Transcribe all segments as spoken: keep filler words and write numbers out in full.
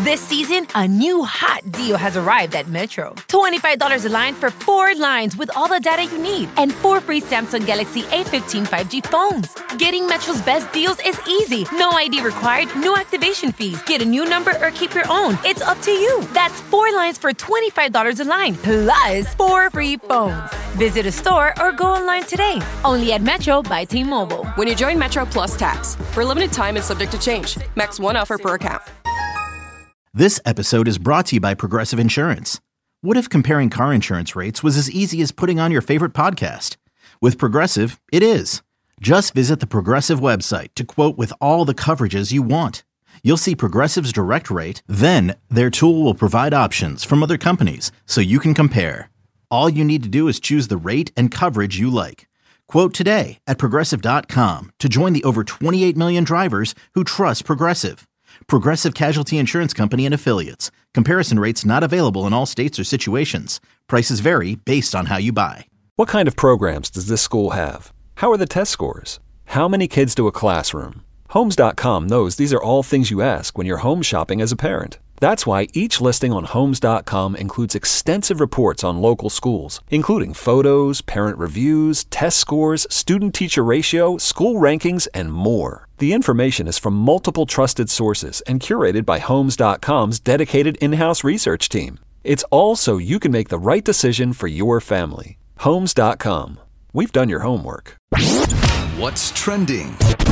This season, a new hot deal has arrived at Metro. twenty-five dollars a line for four lines with all the data you need and four free Samsung Galaxy A fifteen five G phones. Getting Metro's best deals is easy. No I D required, no activation fees. Get a new number or keep your own. It's up to you. That's four lines for twenty-five dollars a line, plus four free phones. Visit a store or go online today. Only at Metro by T-Mobile. When you join Metro Plus Tax. For a limited time and subject to change. Max one offer per account. This episode is brought to you by Progressive Insurance. What if comparing car insurance rates was as easy as putting on your favorite podcast? With Progressive, it is. Just visit the Progressive website to quote with all the coverages you want. You'll see Progressive's direct rate, then their tool will provide options from other companies so you can compare. All you need to do is choose the rate and coverage you like. Quote today at Progressive dot com to join the over twenty-eight million drivers who trust Progressive. Progressive Casualty Insurance Company and Affiliates. Comparison rates not available in all states or situations. Prices vary based on how you buy. What kind of programs does this school have? How are the test scores? How many kids do a classroom? Homes dot com knows these are all things you ask when you're home shopping as a parent. That's why each listing on Homes dot com includes extensive reports on local schools, including photos, parent reviews, test scores, student-teacher ratio, school rankings, and more. The information is from multiple trusted sources and curated by Homes dot com's dedicated in-house research team. It's all so you can make the right decision for your family. Homes dot com. We've done your homework. What's trending?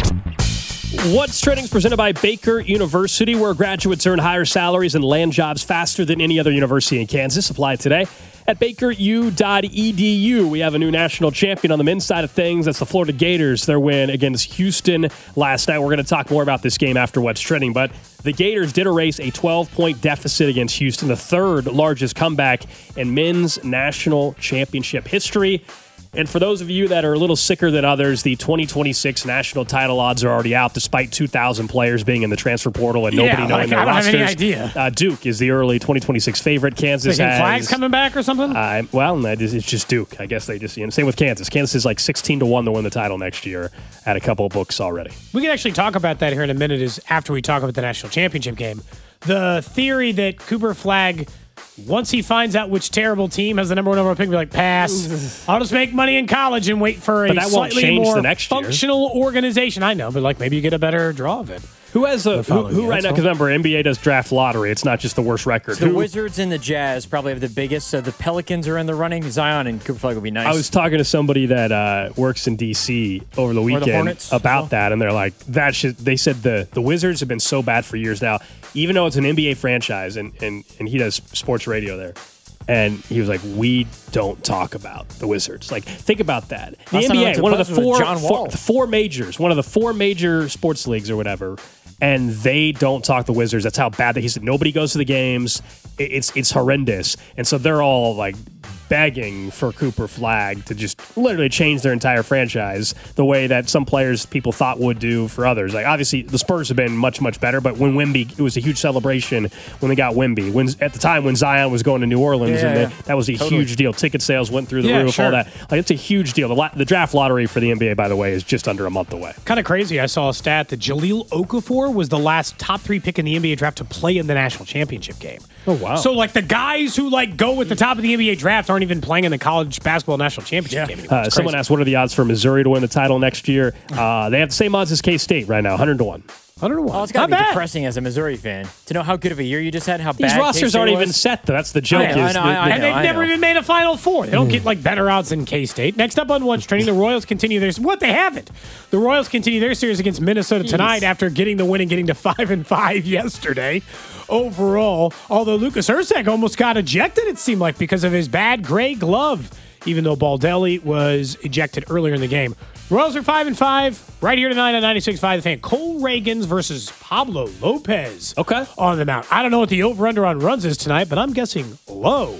What's Trending is presented by Baker University, where graduates earn higher salaries and land jobs faster than any other university in Kansas. Apply today at baker u dot e d u. We have a new national champion on the men's side of things. That's the Florida Gators, their win against Houston last night. We're going to talk more about this game after What's Trending, but the Gators did erase a twelve-point deficit against Houston, the third largest comeback in men's national championship history. And for those of you that are a little sicker than others, the twenty twenty-six national title odds are already out, despite two thousand players being in the transfer portal and nobody yeah, knowing like, their I don't rosters. have any idea. Uh, Duke is the early twenty twenty-six favorite. Kansas has... Flags coming back or something? Uh, well, that is, it's just Duke. I guess they just... You know, same with Kansas. Kansas is like sixteen to one to win the title next year at a couple of books already. We can actually talk about that here in a minute is after we talk about the national championship game. The theory that Cooper Flagg... Once he finds out which terrible team has the number one overall pick, be like, pass. I'll just make money in college and wait for but a that won't slightly change more the next year. functional organization. I know, but like maybe you get a better draw of it. Who has a who, who right now? Because remember, N B A does draft lottery. It's not just the worst record. So the who, Wizards and the Jazz probably have the biggest. So the Pelicans are in the running. Zion and Cooper Flagg would be nice. I was talking to somebody that uh, works in D C over the weekend the about well. that, and they're like, "That should." They said the the Wizards have been so bad for years now, even though it's an N B A franchise, and and and he does sports radio there. And he was like, we don't talk about the Wizards. Like, think about that. The Last N B A, one of the four, John Wall. four, four majors, one of the four major sports leagues or whatever, and they don't talk the Wizards. That's how bad that he said. Nobody goes to the games. It, it's it's horrendous. And so they're all like begging for Cooper Flagg to just literally change their entire franchise the way that some players people thought would do for others. Like, obviously, the Spurs have been much, much better, but when Wemby, it was a huge celebration when they got Wemby. When, at the time when Zion was going to New Orleans, Yeah, and yeah. they, that was a Totally. huge deal. Ticket sales went through the Yeah, roof, sure. all that. Like, it's a huge deal. The, la- the draft lottery for the N B A, by the way, is just under a month away. Kind of crazy. I saw a stat that Jahlil Okafor was the last top three pick in the N B A draft to play in the national championship game. Oh, wow. So, like, the guys who, like, go at the top of the N B A draft aren't even playing in the college basketball national championship game anymore. Uh, It's someone crazy. asked, what are the odds for Missouri to win the title next year? Uh, they have the same odds as K-State right now, one hundred to one. one hundred to one. Oh, it's got to Not be bad. depressing as a Missouri fan to know how good of a year you just had, how These bad rosters K-State aren't was. even set, though. That's the joke. I know, is I know, the- I And they've know, I never know. even made a Final Four. They don't get like better odds than K-State. Next up on What's Trending, the Royals continue their what they haven't. The Royals continue their series against Minnesota tonight after getting the win and getting to five and five yesterday. Overall, although Lucas Erceg almost got ejected, it seemed like because of his bad gray glove. Even though Baldelli was ejected earlier in the game. Royals are five and five right here tonight on ninety-six point five The Fan. Cole Reagans versus Pablo Lopez. Okay. On the mound. I don't know what the over-under on runs is tonight, but I'm guessing low.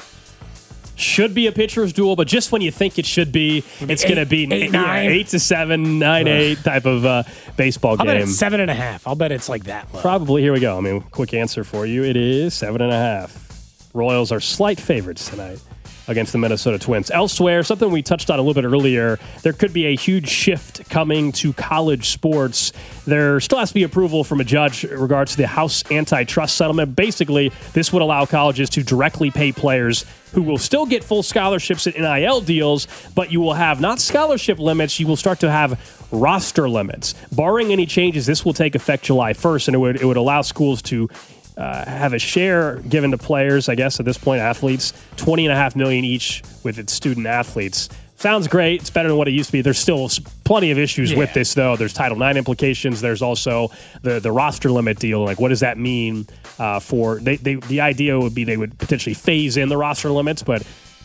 Should be a pitcher's duel, but just when you think it should be, it's going to be eight, yeah, nine. eight to seven, nine, eight type of uh, baseball I'll bet game. it's seven and a half. I'll bet it's like that low. Probably. Here we go. I mean, quick answer for you. It is seven and a half. Royals are slight favorites tonight. against the Minnesota Twins. Elsewhere, something we touched on a little bit earlier, there could be a huge shift coming to college sports. There still has to be approval from a judge in regards to the House antitrust settlement. Basically, this would allow colleges to directly pay players who will still get full scholarships and N I L deals, but you will have not scholarship limits, you will start to have roster limits. Barring any changes, this will take effect July first, and it would it would allow schools to uh, have a share given to players, I guess at this point, athletes, twenty and a half million each with its student athletes. Sounds great. It's better than what it used to be. There's still plenty of issues yeah. with this, though. There's Title nine implications. There's also the, the roster limit deal. Like, what does that mean uh, for they, they? The idea would be they would potentially phase in the roster limits, but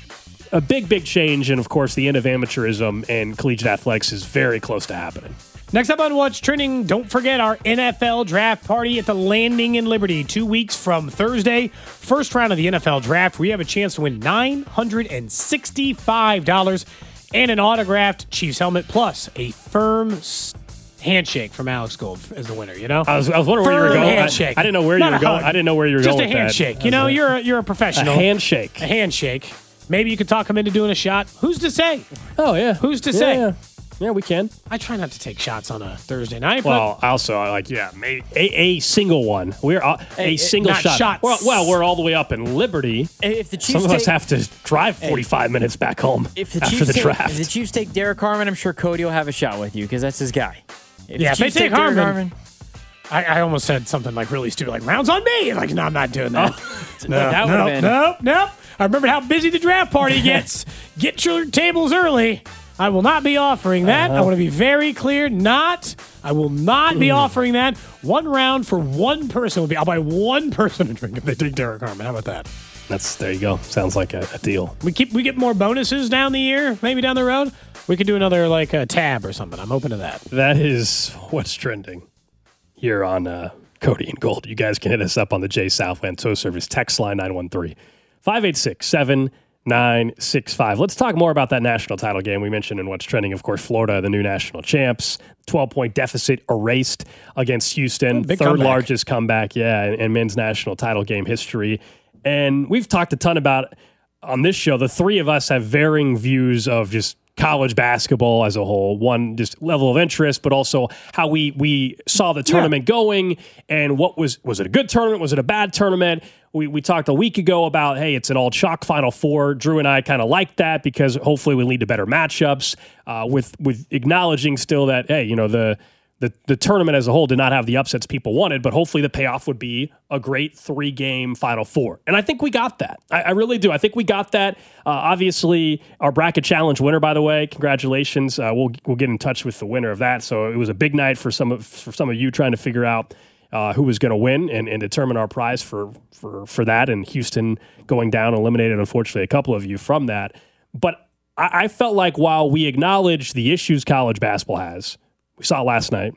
a big, big change. And, of course, the end of amateurism and collegiate athletics is very close to happening. Next up on What's Trending, don't forget our N F L draft party at the Landing in Liberty, two weeks from Thursday. First round of the N F L draft, we have a chance to win nine hundred sixty-five dollars and an autographed Chiefs helmet, plus a firm handshake from Alex Gold as the winner, you know? I was, I was wondering firm where you were going. Handshake. I, I didn't know where Not you were going. hug. I didn't know where you were Just going Just a handshake. That. You know, a, you're a, you're a professional. A handshake. A handshake. Maybe you could talk him into doing a shot. Who's to say? Oh, yeah. Who's to yeah, say? Yeah. Yeah, we can. I try not to take shots on a Thursday night. Well, but also, like, yeah, maybe a, a single one. We're uh, a, a single not shot. Shots. Well, well, we're all the way up in Liberty. If the Chiefs Some of take, us have to drive forty-five hey, minutes back home if the after Chiefs the take, draft. If the Chiefs take Derek Harmon, I'm sure Cody will have a shot with you because that's his guy. If yeah, the if they take take Harmon, Harmon I, I almost said something like really stupid, like rounds on me. Like, no, I'm not doing that. Oh, no, that no, been... no, no. I remember how busy the draft party gets. Get your tables early. I will not be offering that. Uh-huh. I want to be very clear. Not. I will not be offering that. One round for one person will be. I'll buy one person a drink if they take Derek Harmon. How about that? That's there you go. Sounds like a, a deal. We keep we get more bonuses down the year, maybe down the road. We could do another like a tab or something. I'm open to that. That is what's trending here on uh, Cody and Gold. You guys can hit us up on the J Southland Tow Service text line nine one three, five eight six, seven nine six five. Let's talk more about that national title game we mentioned in What's Trending. Of course, Florida, the new national champs, twelve-point deficit erased against Houston. Oh, third comeback. largest comeback, yeah, in, in men's national title game history. And we've talked a ton about, on this show, the three of us have varying views of just college basketball as a whole. One, just level of interest, but also how we we saw the tournament yeah. going and what was, was it a good tournament? Was it a bad tournament? We we talked a week ago about, hey, it's an all chalk Final Four. Drew and I kind of liked that because hopefully we lead to better matchups uh, with with acknowledging still that, hey, you know, the, the the tournament as a whole did not have the upsets people wanted, but hopefully the payoff would be a great three-game Final Four. And I think we got that. I, I really do. I think we got that. Uh, obviously, our bracket challenge winner, by the way, congratulations. Uh, we'll we'll get in touch with the winner of that. So it was a big night for some of for some of you trying to figure out Uh, who was going to win and, and determine our prize for, for for that, and Houston going down eliminated, unfortunately, a couple of you from that. But I, I felt like while we acknowledge the issues college basketball has, we saw it last night,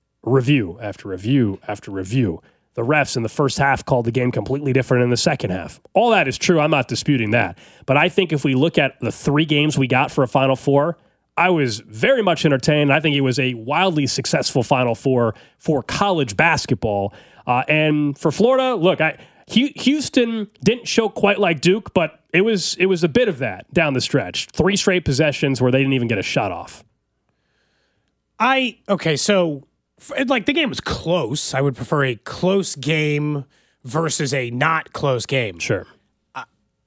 review after review after review. The refs in the first half called the game completely different in the second half. All that is true. I'm not disputing that. But I think if we look at the three games we got for a Final Four, I was very much entertained. I think it was a wildly successful Final Four for college basketball. Uh, and for Florida, look, I, Houston didn't show quite like Duke, but it was it was a bit of that down the stretch. Three straight possessions where they didn't even get a shot off. I, okay, so, like, the game was close. I would prefer a close game versus a not close game. Sure. Uh,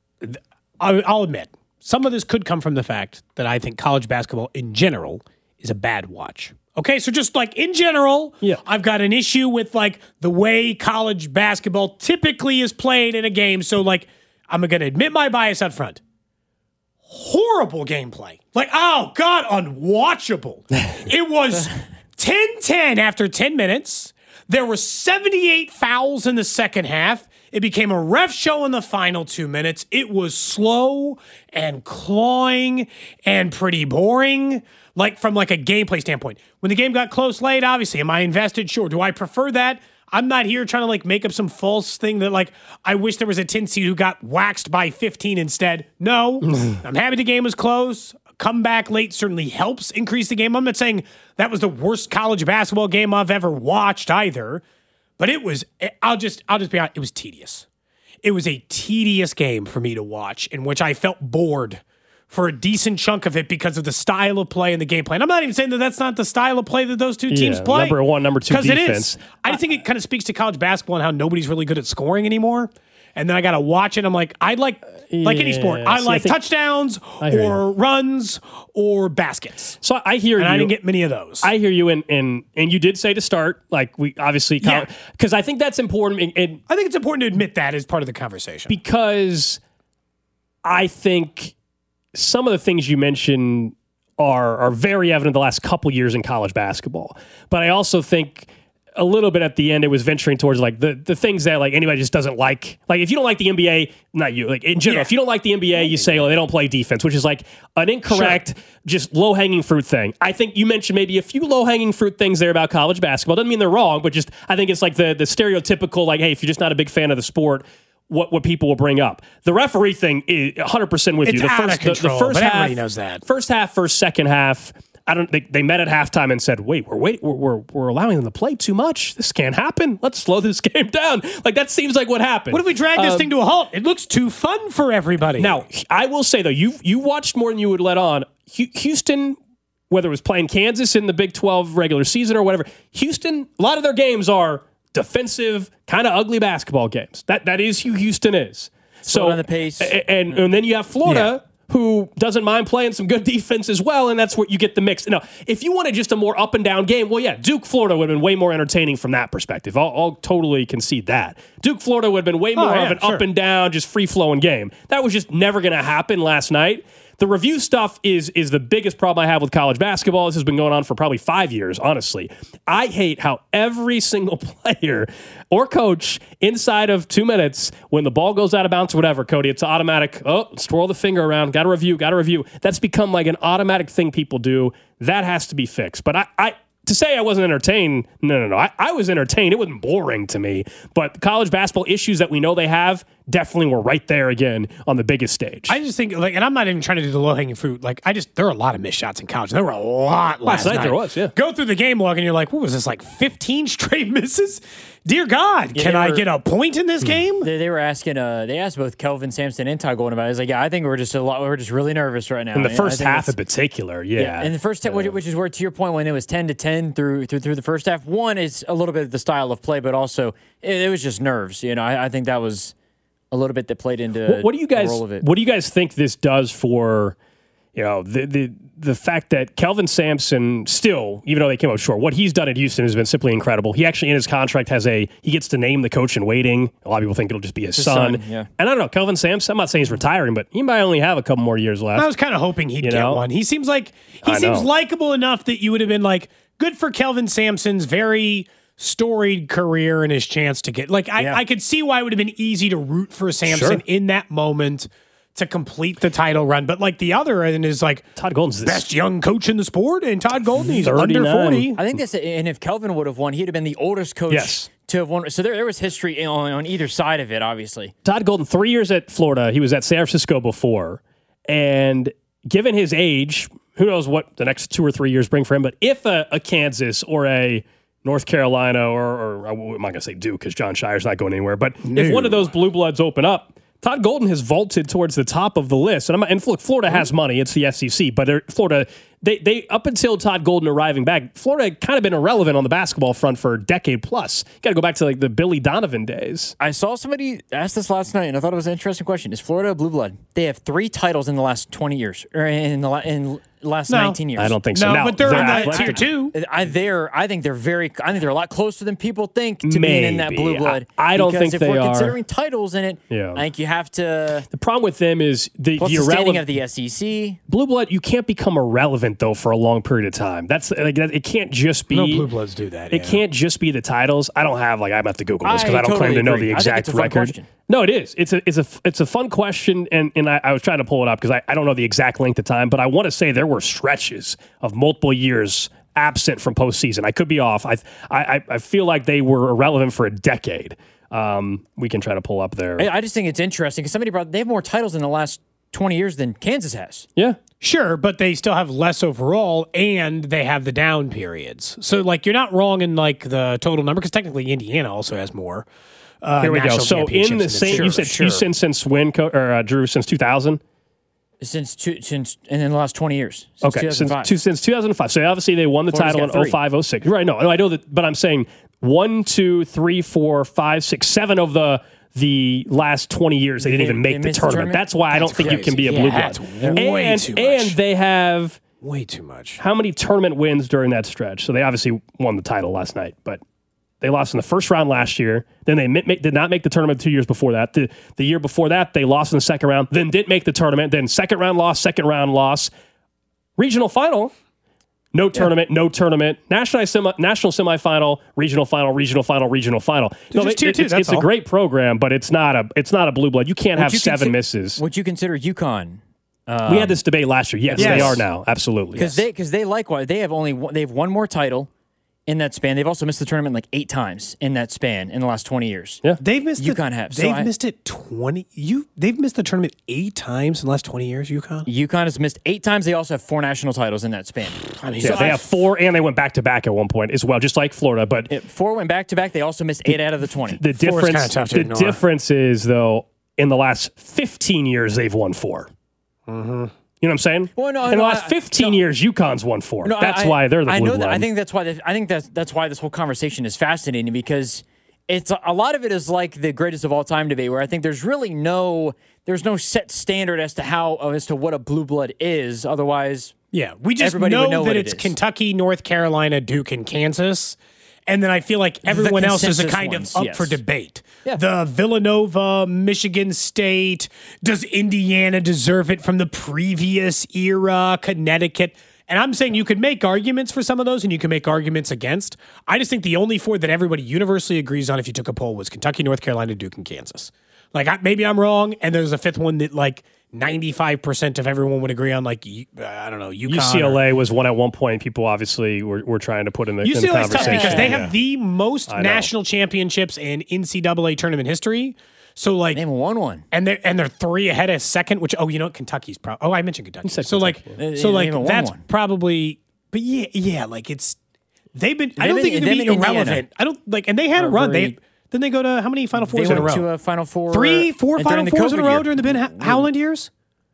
I'll admit. Some of this could come from the fact that I think college basketball in general is a bad watch. Okay, so just like in general, yeah. I've got an issue with like the way college basketball typically is played in a game. So like, I'm going to admit my bias up front. Horrible gameplay. Like, oh God, unwatchable. It was ten ten after ten minutes. There were seventy-eight fouls in the second half. It became a ref show in the final two minutes. It was slow and clawing and pretty boring, like from like a gameplay standpoint. When the game got close late, obviously, am I invested? Sure. Do I prefer that? I'm not here trying to like make up some false thing that like I wish there was a ten seed who got waxed by fifteen instead. No, I'm happy the game was close. Come back late certainly helps increase the game. I'm not saying that was the worst college basketball game I've ever watched either. But it was, I'll just, I'll just be honest, it was tedious. it was a tedious game for me to watch in which I felt bored for a decent chunk of it because of the style of play and the game plan. I'm not even saying that that's not the style of play that those two teams yeah, play. Number one, number two defense. Because it is. I think it kind of speaks to college basketball and how nobody's really good at scoring anymore. And then I got to watch it. I'm like, I like, like any sport, I See, like I think- touchdowns I hear or runs or baskets. So I hear and you. I didn't get many of those. I hear you, and and and you did say to start, like we obviously, Yeah. because I think that's important, and, and I think it's important to admit that as part of the conversation. because I think some of the things you mentioned are are very evident the last couple years in college basketball. But I also think a little bit at the end, it was venturing towards like the, the things that like anybody just doesn't like. Like if you don't like the N B A, not you, like in general, Yeah. if you don't like the N B A, you say, oh, they don't play defense, which is like an incorrect, sure. just low hanging fruit thing. I think you mentioned maybe a few low hanging fruit things there about college basketball. Doesn't mean they're wrong, but just I think it's like the the stereotypical like, hey, if you're just not a big fan of the sport, what what people will bring up. The referee thing is one hundred percent with It's you. The out first, of control, the, the first but half, everybody knows that. First half, first second half. I don't. They, they met at halftime and said, "Wait, we're wait, we're, we're we're allowing them to play too much. This can't happen. Let's slow this game down." Like that seems like what happened. What if we drag this Um, thing to a halt? It looks too fun for everybody. Now, I will say though, you you watched more than you would let on. Hu- Houston, whether it was playing Kansas in the Big twelve regular season or whatever, Houston, a lot of their games are defensive, kind of ugly basketball games. That that is who Houston is. Slow So down the pace. a- and and then you have Florida. Who doesn't mind playing some good defense as well, and that's where you get the mix. Now, if you wanted just a more up and down game, well, yeah, Duke Florida would have been way more entertaining from that perspective. I'll, I'll totally concede that. Duke Florida would have been way more Oh, yeah, of an sure. up and down, just free flowing game. That was just never going to happen last night. The review stuff is is the biggest problem I have with college basketball. This has been going on for probably five years, honestly. I hate how every single player or coach inside of two minutes, when the ball goes out of bounds or whatever, Cody, it's automatic, oh, twirl the finger around, got to review, got to review. That's become like an automatic thing people do. That has to be fixed. But I, I to say I wasn't entertained, no, no, no. I, I was entertained. It wasn't boring to me. But the college basketball issues that we know they have definitely were right there again on the biggest stage. I just think, like, and I'm not even trying to do the low hanging fruit. Like, I just, there are a lot of missed shots in college. There were a lot last, Last night night. there was, yeah. Go through the game log and you're like, what was this, like fifteen straight misses? Dear God, Yeah, can they I were- get a point in this game? They, they were asking. Uh, they asked both Kelvin Sampson and Todd Golden about it. I was like, yeah, I think we're just a lot. We're just really nervous right now. in the And I first think half in it's- particular, yeah. Yeah, in the first half, which, which is where, to your point, when it was ten to ten through through through the first half, one is a little bit of the style of play, but also it, it was just nerves. You know, I, I think that was a little bit that played into What, what do you guys? the role of it. What do you guys think this does for, you know, the the the fact that Kelvin Sampson still, even though they came up short, what he's done at Houston has been simply incredible. He actually in his contract has a he gets to name the coach in waiting. A lot of people think it'll just be his, His son. son, yeah. And I don't know, Kelvin Sampson. I'm not saying he's retiring, but he might only have a couple more years left. I was kind of hoping he'd You get know? one. He seems like, he I seems know. likable enough that you would have been like, good for Kelvin Sampson's very storied career and his chance to get, like, I, Yeah. I could see why it would have been easy to root for Sampson Sure. in that moment to complete the title run. But like the other end is like, Todd Golden's this best young coach in the sport, and Todd Golden, he's under thirty-nine. forty. I think that's it. And if Kelvin would have won, he'd have been the oldest coach Yes. to have won. So there, there was history on, on either side of it, obviously. Todd Golden, three years at Florida. He was at San Francisco before. And given his age, who knows what the next two or three years bring for him. But if a, a Kansas or a North Carolina or, or I'm not going to say Duke because John Shire's not going anywhere. But if one of those blue bloods open up, Todd Golden has vaulted towards the top of the list. And, I'm, and look, Florida has money. It's the S E C. But they're- Florida, they, they up until Todd Golden arriving back, Florida had kind of been irrelevant on the basketball front for a decade plus. Got to go back to like the Billy Donovan days. I saw somebody ask this last night, and I thought it was an interesting question. Is Florida a blue blood? They have three titles in the last twenty years, or in the la- in last No. nineteen years. I don't think so. No, Now, but they're in that athletic- tier two. I they're I think they're very I think they're a lot closer than people think to being in that Maybe. blue blood. I- I don't Because think if they we're are. considering titles in it, Yeah. I think you have to. The problem with them is the, Plus the the standing irrelevant of the S E C. blue blood. You can't become irrelevant though for a long period of time. That's like that, it can't just be No blue bloods do that. It yeah. can't just be the titles. I don't have like I'm gonna have to Google this because I I, don't totally claim to know agree. the I think exact it's a fun record. question. No, it is. It's a it's a it's a fun question, and and I, I was trying to pull it up because I, I don't know the exact length of time, but I want to say there were stretches of multiple years absent from postseason. I could be off. I I I feel like they were irrelevant for a decade. Um, we can try to pull up there. I I just think it's interesting because somebody brought they have more titles in the last twenty years than Kansas has. Yeah. Sure, but they still have less overall, and they have the down periods. So, like, you're not wrong in like the total number because technically Indiana also has more. uh, Here we go. national So in the championships same, sure, you said sure. you said since when, Co- or uh, Drew, since two thousand? Since two, since and in the last twenty years. Since Okay, two since thousand five. two, since two thousand five. So obviously they won the Florida's title got in three. oh five oh six. Right, no, no, I know that, but I'm saying one, two, three, four, five, six, seven of the the last twenty years they didn't They- even they make the missed the tournament. tournament? That's why I don't That's think you can be a crazy. blue Yeah, blood. that's way and, too much. and they have Way too much. how many tournament wins during that stretch? So they obviously won the title last night, but they lost in the first round last year. Then they mi- make, did not make the tournament two years before that. The, the year before that, they lost in the second round, then didn't make the tournament. Then second round loss, second round loss. Regional final, no tournament, no tournament. National semi, national semifinal, regional final, regional final, regional final. No, just it- tier it- two, it's, that's it's a all. great program, but it's not a it's not a blue blood. You can't have you seven consi- misses. Would you consider UConn? we had this debate last year. Yes, Yes. they are now. Absolutely. Because Yes. they because they likewise they have only one, they have one more title in that span. They've also missed the tournament like eight times in that span in the last twenty years. Yeah. They've missed UConn it. have, so They've I- missed it twenty. You. They've missed the tournament eight times in the last twenty years. UConn. UConn has missed eight times. They also have four national titles in that span. I mean, Yeah, so they I- have four, and they went back to back at one point as well, just like Florida. But It- four went back to back. They also missed eight out of the twenty. the Four is kinda difference, tough to the ignore. difference is though, in the last fifteen years, they've won four. Mm-hmm. You know what I'm saying? Well, no, in the no, last I- fifteen no. years, UConn's won four. No, that's I- why they're the I blue know that. blood. I think that's why. The, I think that's that's why this whole conversation is fascinating because it's a, a lot of it is like the greatest of all time debate, where I think there's really no there's no set standard as to how as to what a blue blood is. Otherwise, Yeah, we just Everybody would know, know that what it it's is. Kentucky, North Carolina, Duke, and Kansas. And then I feel like everyone else is a consensus kind ones, of up yes. for debate. Yeah. The Villanova, Michigan State, does Indiana deserve it from the previous era, Connecticut? And I'm saying you could make arguments for some of those and you can make arguments against. I just think the only four that everybody universally agrees on if you took a poll was Kentucky, North Carolina, Duke, and Kansas. Like, I, maybe I'm wrong, and there's a fifth one that, like, ninety-five percent of everyone would agree on, like, uh, I don't know, UConn. U C L A or- was one at one point. People obviously were, were trying to put in the, in the U C L A's tough conversation. because they Yeah. have the most I know. national championships in N C double A tournament history. So, like, name one one. and they're and they're three ahead of second. Which oh, you know what? Kentucky's probably. Oh, I mentioned Kentucky. said So like, Kentucky. so They- like they haven't won that's one. probably. But yeah, yeah, like it's they've been. I Them don't in- think it can them be in Indiana. irrelevant. I don't like, and they had a Are run. They very- then they go to how many Final They Fours in a went row? to a Final Four. Three, four and Final during the Fours in a COVID row year. during the Ben Ho- Howland years.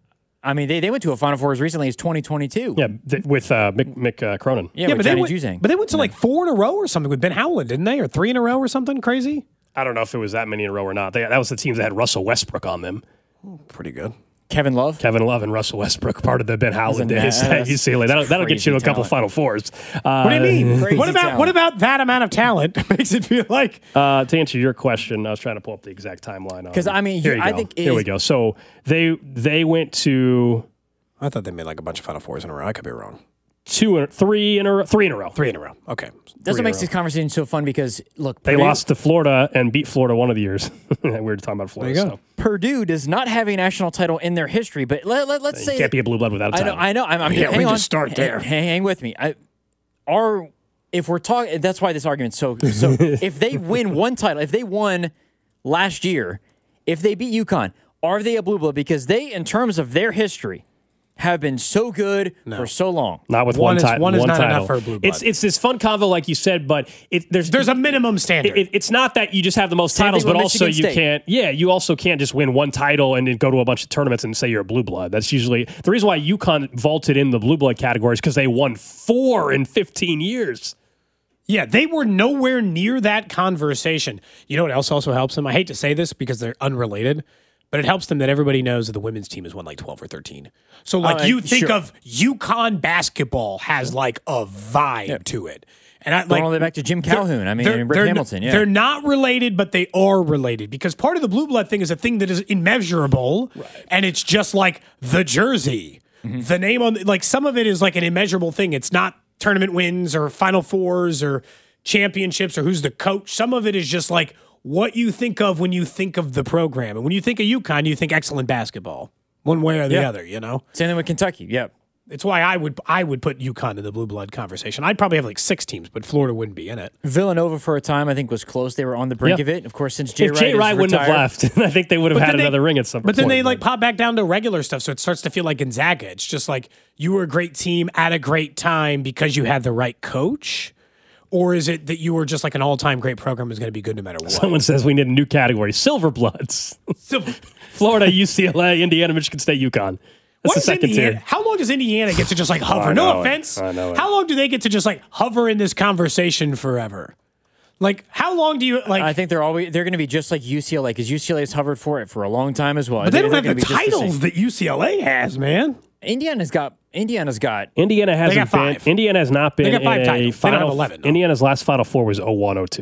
I mean, they, they went to a Final Four as recently as twenty twenty-two. Yeah, th- with uh, Mick, Mick uh, Cronin. yeah, Yeah, with but they Johnny went. Juzang. But they went to like four in a row or something with Ben Howland, didn't they? Or three in a row or something crazy. I don't know if it was that many in a row or not. They, that was the teams that had Russell Westbrook on them. Pretty good. Kevin Love. Kevin Love and Russell Westbrook, part of the Ben Howland Isn't days that- at U C L A. That'll, that'll get you to a crazy couple talent. Final Fours. Uh, What do you mean? Crazy What about talent. what about that amount of talent makes it feel like? Uh, to answer your question, I was trying to pull up the exact timeline. on 'Cause, it. I mean, here you- you I go. think it here we is- go. So they they went to I thought they made like a bunch of Final Fours in a row. I could be wrong. two, and three in a row, three in a row. Three in a row. Okay. That's Three what in makes a this row. conversation so fun because look, They Purdue, lost to Florida and beat Florida one of the years. we were talking about Florida. There you go. So. Purdue does not have a national title in their history. But let, let, let's You say can't be a blue blood without a I title. know, I know. I'm, I'm Yeah, hang we on. just start there. Hang, hang with me. I, are if we're talking, that's why this argument's so. So if they win one title, if they won last year, if they beat UConn, are they a blue blood? Because they, in terms of their history, have been so good for so long. Not with One one, is- title. one is not title. enough for a blue blood. It's it's this fun convo, like you said, but it, there's There's a minimum standard. It, it's not that you just have the most Same titles, thing but with also Michigan you State. can't. Yeah, you also can't just win one title and then go to a bunch of tournaments and say you're a blue blood. That's usually the reason why UConn vaulted in the blue blood category is because they won four in fifteen years. Yeah, they were nowhere near that conversation. You know what else also helps them? I hate to say this because they're unrelated, but it helps them that everybody knows that the women's team has won like twelve or thirteen. So, like, Uh, you think sure. of UConn basketball has like a vibe to it. And I Going like all the way back to Jim they're- Calhoun. I mean, they're- and Rick they're- Hamilton. Yeah. They're not related, but they are related because part of the blue blood thing is a thing that is immeasurable, and it's just like the jersey, Mm-hmm. the name on like some of it is like an immeasurable thing. It's not tournament wins or Final Fours or championships or who's the coach. Some of it is just like what you think of when you think of the program, and when you think of UConn, you think excellent basketball, one way or the Yeah. other. You know. Same thing with Kentucky. Yep. It's why I would I would put UConn in the blue blood conversation. I'd probably have like six teams, but Florida wouldn't be in it. Villanova for a time, I think, was close. They were on the brink Yeah. of it. Of course, since Jay If Wright, Jay is Wright wouldn't have retired- left, I think they would have But had then they- another ring at some But point. then they like pop back down to regular stuff, so it starts to feel like Gonzaga. It's just like you were a great team at a great time because you had the right coach, Or is it that you were just like an all-time great program is going to be good no matter what? Someone says we need a new category: Silver Bloods. Silver. Florida, U C L A, Indiana, Michigan State, UConn. That's What the is second Indiana? tier. How long does Indiana get to just like hover? I No know it. offense. I know it. How long do they get to just like hover in this conversation forever? Like, how long do you like? I think they're always they're going to be just like U C L A because U C L A has hovered for it for a long time as well. but they don't They're have the gonna be just the titles same. that U C L A has, man. Indiana's got Indiana's got Indiana hasn't got five. been. Indiana has not been got five in a titles. They don't final. have eleven, though. Indiana's last Final Four was oh one oh two.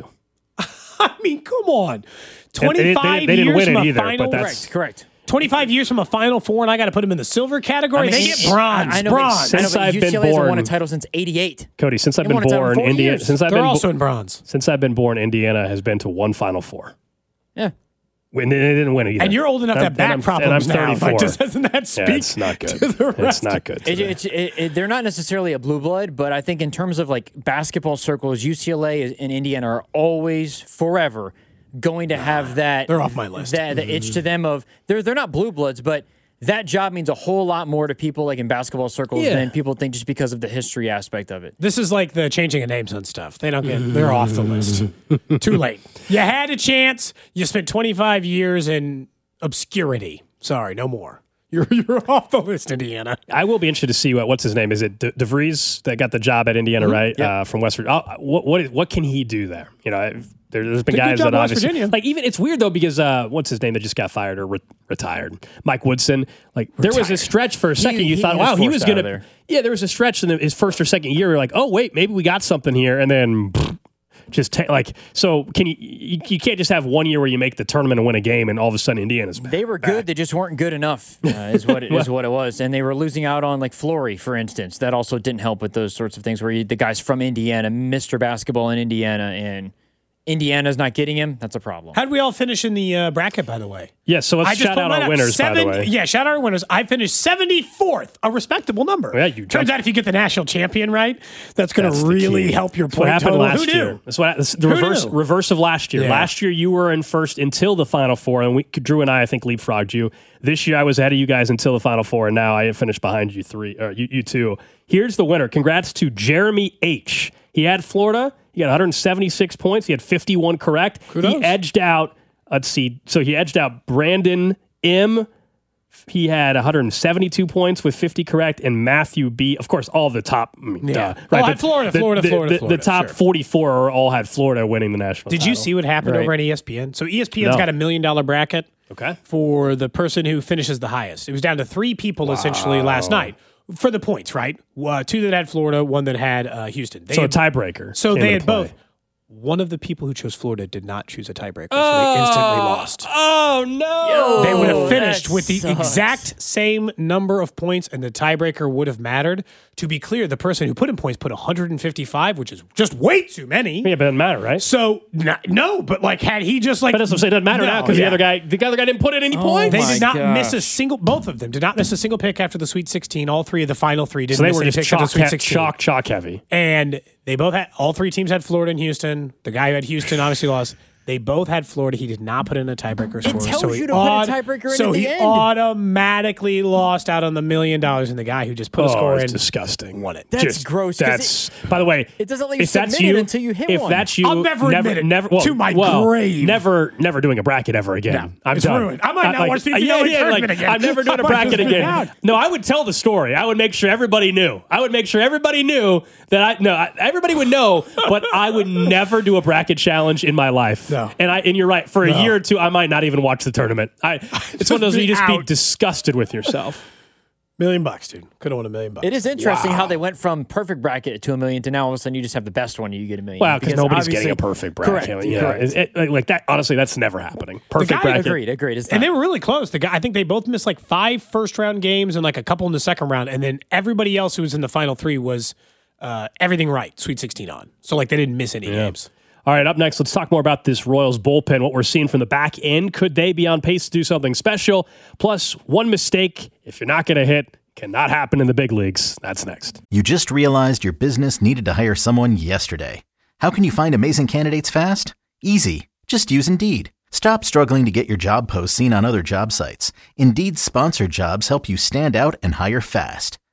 I mean, come on. And they- twenty-five they- they didn't years win from it a either, final. but that's- correct. Correct. twenty-five years from a Final Four, and I got to put them in the silver category. I mean, they it's- get bronze. I know, but- bronze. I know, Since but I've U been C L A hasn't won a born- title since eighty-eight. Cody, since I've They been won a title in born, four Indiana. years. Since I've They're been also bo- in bronze. since I've been born, Indiana has been to one Final Four. Yeah. When they didn't win it either. And you're old enough to have And I'm- back and I'm problems now. Like, thirty-four. just doesn't that speak? Yeah, it's not good. to the It's rest not of- good. It, today. it's it, it, they're not necessarily a blue blood, but I think in terms of like basketball circles, U C L A and Indiana are always forever going to have that. They're off my list. That the itch to them of they're they're not blue bloods, but that job means a whole lot more to people like in basketball circles Yeah. than people think just because of the history aspect of it. This is like the changing of names and stuff. They don't get. They're off the list. Too late. You had a chance. You spent twenty-five years in obscurity. Sorry, no more. You're you're off the list, Indiana. I will be interested to see what what's his name is it De- DeVries that got the job at Indiana, right? Uh, from West Virginia. Oh, what what is, what can he do there? You know, there, there's been Did a good guys job that in West obviously Virginia. like even it's weird though because uh, what's his name that just got fired or re- retired? Mike Woodson. Like there was a stretch for a second you he thought, was wow, he forced was out gonna. of there. Yeah, there was a stretch in the, his first or second year. You're like, oh wait, maybe we got something here, and then. Pfft, just ta- like so, can you, you? You can't just have one year where you make the tournament and win a game, and all of a sudden Indiana's back. They were good, they just weren't good enough. Uh, is what it, is what it was, and they were losing out on like Flory, for instance. That also didn't help with those sorts of things where you, the guys from Indiana, Mister Basketball in Indiana, and Indiana's not getting him. That's a problem. How'd we all finish in the uh, bracket, by the way? Yeah, so let's I just shout put out mine our up. winners, Seven, by the way. Yeah, shout out our winners. I finished seventy-fourth, a respectable number. Yeah, you Turns jumped- out if you get the national champion right, that's going That's to the really key. help your That's what point happened total. last Who knew? year. That's what that's the Who reverse knew? reverse of last year. Yeah. Last year you were in first until the Final Four, and we Drew and I, I think, leapfrogged you. This year I was ahead of you guys until the Final Four, and now I finished behind you three, or you, you two. Here's the winner. Congrats to Jeremy H. He had Florida. He got one hundred seventy-six points. He had fifty-one correct. Kudos. He edged out. Let's see. So he edged out Brandon M. He had one hundred seventy-two points with fifty correct, and Matthew B. Of course, all the top. I mean, Yeah. duh, Oh, I the- had Florida, the- Florida, the- Florida, the- Florida, The top sure. forty-four are all had Florida winning the national. Did you title. see what happened Right. over at E S P N? So E S P N's No. got a million dollar bracket Okay. for the person who finishes the highest. It was down to three people essentially last night for the points, right? Uh, two that had Florida, one that had uh, Houston. They So a had, tiebreaker. so came they into had play. both. One of the people who chose Florida did not choose a tiebreaker, so they instantly lost. Oh no! They would have Oh, finished that with the sucks. exact same number of points, and the tiebreaker would have mattered. To be clear, the person who put in points put one hundred fifty-five, which is just way too many. Yeah, but it doesn't matter, right? So n- no, but like had he just like, But that's what I'm saying. It doesn't matter No, now because yeah. the other guy, the other guy didn't put in any points. They my did not gosh. miss a single. Both of them did not miss a single pick after the Sweet sixteen. All three of the final three didn't So they miss were any just picks after the chalk, Sweet he- sixteen. chalk, chalk heavy. And they both had. All three teams had Florida and Houston. The guy who had Houston obviously lost. They both had Florida. He did not put in a tiebreaker score. tells so he you to put a aut- tiebreaker in So at the he end. automatically lost out on the million dollars, and the guy who just put a Oh, score it's in disgusting. won it. That's Just- gross, 'cause That's by the way. it doesn't let you if that's submit it you, until you hit if one. that's you, I'll never never, admit it never well, to my well, grave. Never, never doing a bracket ever again. No, I'm it's done. ruined. I might not watch the N C yeah, double A yeah, tournament like, again. I'm never doing I a might bracket just be again. out. No, I would tell the story. I would make sure everybody knew. I would make sure everybody knew that I no, I, everybody would know. But I would never do a bracket challenge in my life. No. And I and you're right. For a No. year or two, I might not even watch the tournament. I it's one of those where you be just be out. disgusted with yourself. Million bucks, dude. Could have won a million bucks. It is interesting how they went from perfect bracket to a million to now all of a sudden you just have the best one and you get a million. Well, because nobody's getting obviously- a perfect bracket. Correct. Yeah, correct. It- it- like, like that. Honestly, that's never happening. Perfect guy bracket. Agreed. Agreed. It's And not. they were really close. The guy, I think they both missed like five first round games and like a couple in the second round, and then everybody else who was in the final three was uh, everything right, Sweet sixteen on. So like they didn't miss any games. All right, up next, let's talk more about this Royals bullpen, what we're seeing from the back end. Could they be on pace to do something special? Plus, one mistake, if you're not going to hit, cannot happen in the big leagues. That's next. You just realized your business needed to hire someone yesterday. How can you find amazing candidates fast? Easy. Just use Indeed. Stop struggling to get your job posts seen on other job sites. Indeed's sponsored jobs help you stand out and hire fast.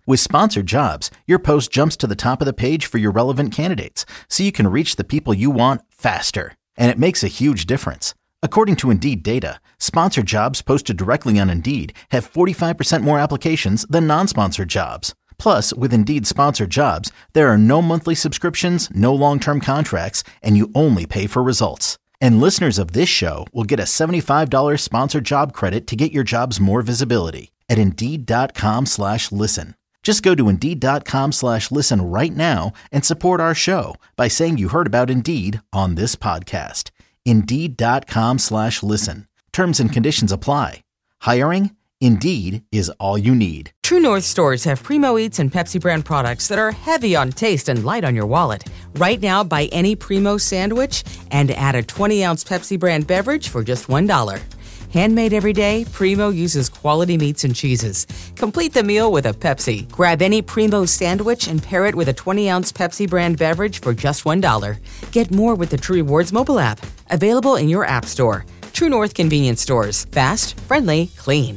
With Sponsored Jobs, your post jumps to the top of the page for your relevant candidates, so you can reach the people you want faster. And it makes a huge difference. According to Indeed data, sponsored jobs posted directly on Indeed have forty-five percent more applications than non-sponsored jobs. Plus, with Indeed Sponsored Jobs, there are no monthly subscriptions, no long-term contracts, and you only pay for results. And listeners of this show will get a seventy-five dollars sponsored job credit to get your jobs more visibility at Indeed.com slash listen. Just go to Indeed.com slash listen right now and support our show by saying you heard about Indeed on this podcast. Indeed.com slash listen. Terms and conditions apply. Hiring? Indeed is all you need. True North stores have Primo Eats and Pepsi brand products that are heavy on taste and light on your wallet. Right now, buy any Primo sandwich and add a twenty-ounce Pepsi brand beverage for just one dollar. Handmade every day, Primo uses quality meats and cheeses. Complete the meal with a Pepsi. Grab any Primo sandwich and pair it with a twenty-ounce Pepsi brand beverage for just one dollar. Get more with the True Rewards mobile app. Available in your app store. True North convenience stores. Fast, friendly, clean.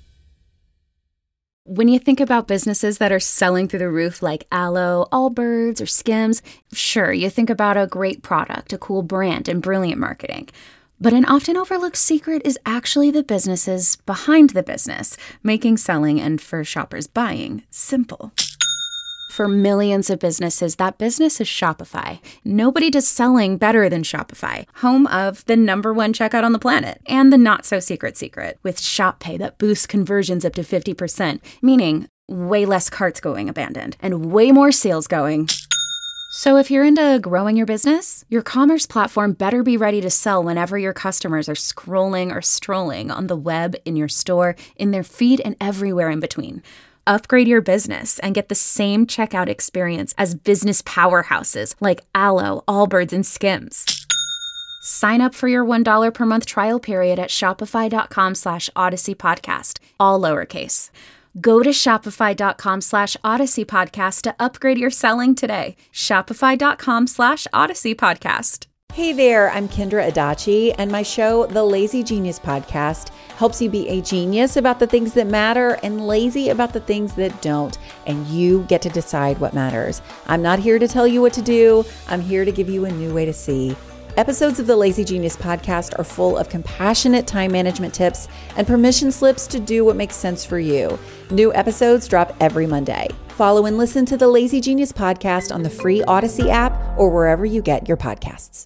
When you think about businesses that are selling through the roof like Aloe, Allbirds, or Skims, sure, you think about a great product, a cool brand, and brilliant marketing. But an often overlooked secret is actually the businesses behind the business, making selling and for shoppers buying simple. For millions of businesses, that business is Shopify. Nobody does selling better than Shopify, home of the number one checkout on the planet, and the not-so-secret secret, with Shop Pay that boosts conversions up to fifty percent, meaning way less carts going abandoned, and way more sales going. So if you're into growing your business, your commerce platform better be ready to sell whenever your customers are scrolling or strolling on the web, in your store, in their feed, and everywhere in between. Upgrade your business and get the same checkout experience as business powerhouses like Aloe, Allbirds, and Skims. Sign up for your one dollar per month trial period at shopify.com slash Odyssey Podcast, all lowercase. Go to shopify.com slash Odyssey Podcast to upgrade your selling today. Shopify.com slash Odyssey Podcast. Hey there, I'm Kendra Adachi, and my show, The Lazy Genius Podcast, helps you be a genius about the things that matter and lazy about the things that don't, and you get to decide what matters. I'm not here to tell you what to do. I'm here to give you a new way to see. Episodes of the Lazy Genius Podcast are full of compassionate time management tips and permission slips to do what makes sense for you. New episodes drop every Monday. Follow and listen to the Lazy Genius Podcast on the free Odyssey app or wherever you get your podcasts.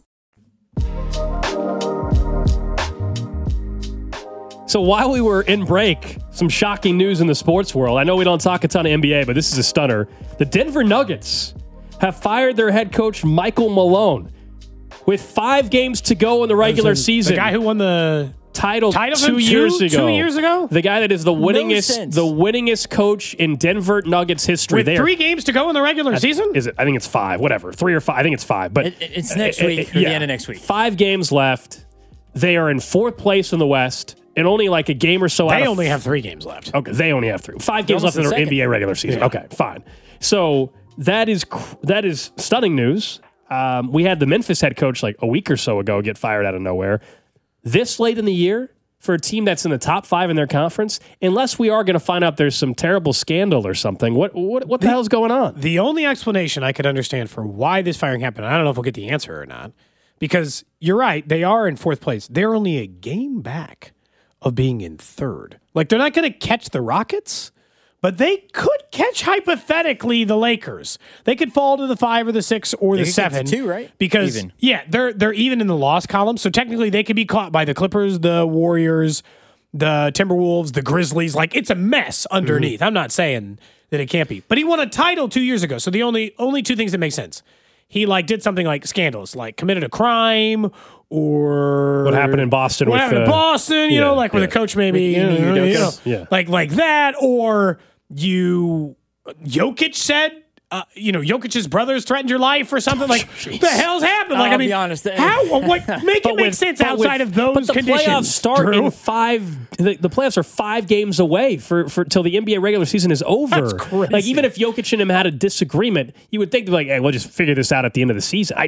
So while we were in break, some shocking news in the sports world. I know we don't talk a ton of N B A, but this is a stunner. The Denver Nuggets have fired their head coach, Michael Malone. With five games to go in the regular season. The guy who won the title, title two, two years ago. Two years ago? The guy that is the winningest, the winningest coach in Denver Nuggets history. With they three are, games to go in the regular I, season? Is it? I think it's five. Whatever. Three or five. I think it's five. But it, it's next uh, week uh, or yeah. the end of next week. Five games left. They are in fourth place in the West. And only like a game or so they out They only of, have three games left. Okay, they only have three. Five games left in the second. N B A regular season. Yeah. Okay, fine. So that is that is stunning news. Um, we had the Memphis head coach like a week or so ago get fired out of nowhere. This late in the year for a team that's in the top five in their conference, unless we are going to find out there's some terrible scandal or something, what what, what the, the hell is going on? The only explanation I could understand for why this firing happened, I don't know if we'll get the answer or not, because you're right, they are in fourth place. They're only a game back of being in third. Like, they're not going to catch the Rockets, but they could catch, hypothetically, the Lakers. They could fall to the five or the six or they the seven. Two, right? Because, even. yeah, they're they're even in the loss column. So technically, they could be caught by the Clippers, the Warriors, the Timberwolves, the Grizzlies. Like, it's a mess underneath. Mm-hmm. I'm not saying that it can't be. But he won a title two years ago. So the only only two things that make sense. He, like, did something like scandalous, like committed a crime or... What happened in Boston what with... happened uh, in Boston, you yeah, know, like yeah. with a coach maybe, you know, you know, you know, yeah. like, like that, or you... Jokic said, uh, you know, Jokic's brothers threatened your life or something. Like, what the hell's happened? Like, I'll I mean, be honest. how? What, make it make with, sense outside with, of those but the conditions. playoffs start Drew. in five. The, the playoffs are five games away for for till the N B A regular season is over. That's crazy. Like, even if Jokic and him had a disagreement, you would think, like, hey, we'll just figure this out at the end of the season. I,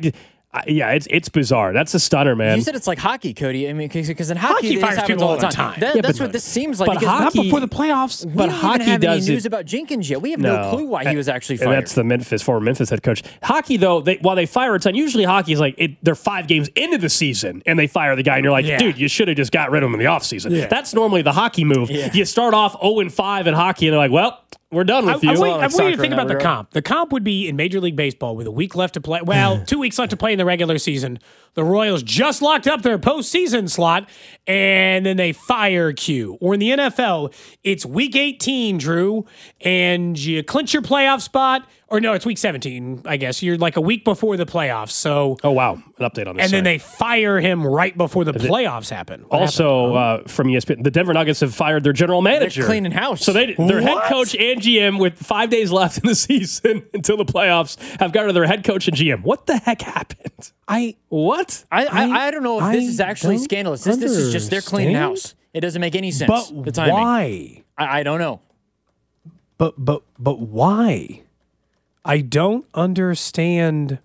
Uh, yeah, it's it's bizarre. That's a stunner, man. You said it's like hockey, Cody. I mean, because in hockey, Hockey this fires happens people all all the the time. time. That, Yeah, that's but- what this seems like. but because Not hockey- before the playoffs. we but don't hockey even have does any news it- about Jenkins yet. We have no, clue why he was actually And fired. that's the Memphis former Memphis head coach. Hockey, though, they, while they fire a ton, usually hockey is like it, they're five games into the season and they fire the guy, and you're like, Yeah. dude, you should have just got rid of him in the offseason. Yeah. That's normally the hockey move. Yeah. You start off oh and five in hockey, and they're like, well, we're done with I, you. I, wait, like I want you soccer to think in about that the regard. comp. The comp would be in Major League Baseball with a week left to play. Well, two weeks left to play in the regular season. The Royals just locked up their postseason slot, and then they fire Q. Or in the N F L, it's week eighteen, Drew, and you clinch your playoff spot. Or no, it's week seventeen, I guess. You're like a week before the playoffs. So, Oh, wow. An update on this. and then site. they fire him right before the playoffs happen. What Also, uh, from E S P N, the Denver Nuggets have fired their general manager. cleaning house. So they, their head What? coach and G M, with five days left in the season until the playoffs, have got rid of their head coach and G M. What the heck happened? I What? I, I, I- I don't know if this I is actually don't scandalous. This, this is just they're cleaning understand. house. It doesn't make any sense. But the timing. why? I, I don't know. But but but why? I don't understand.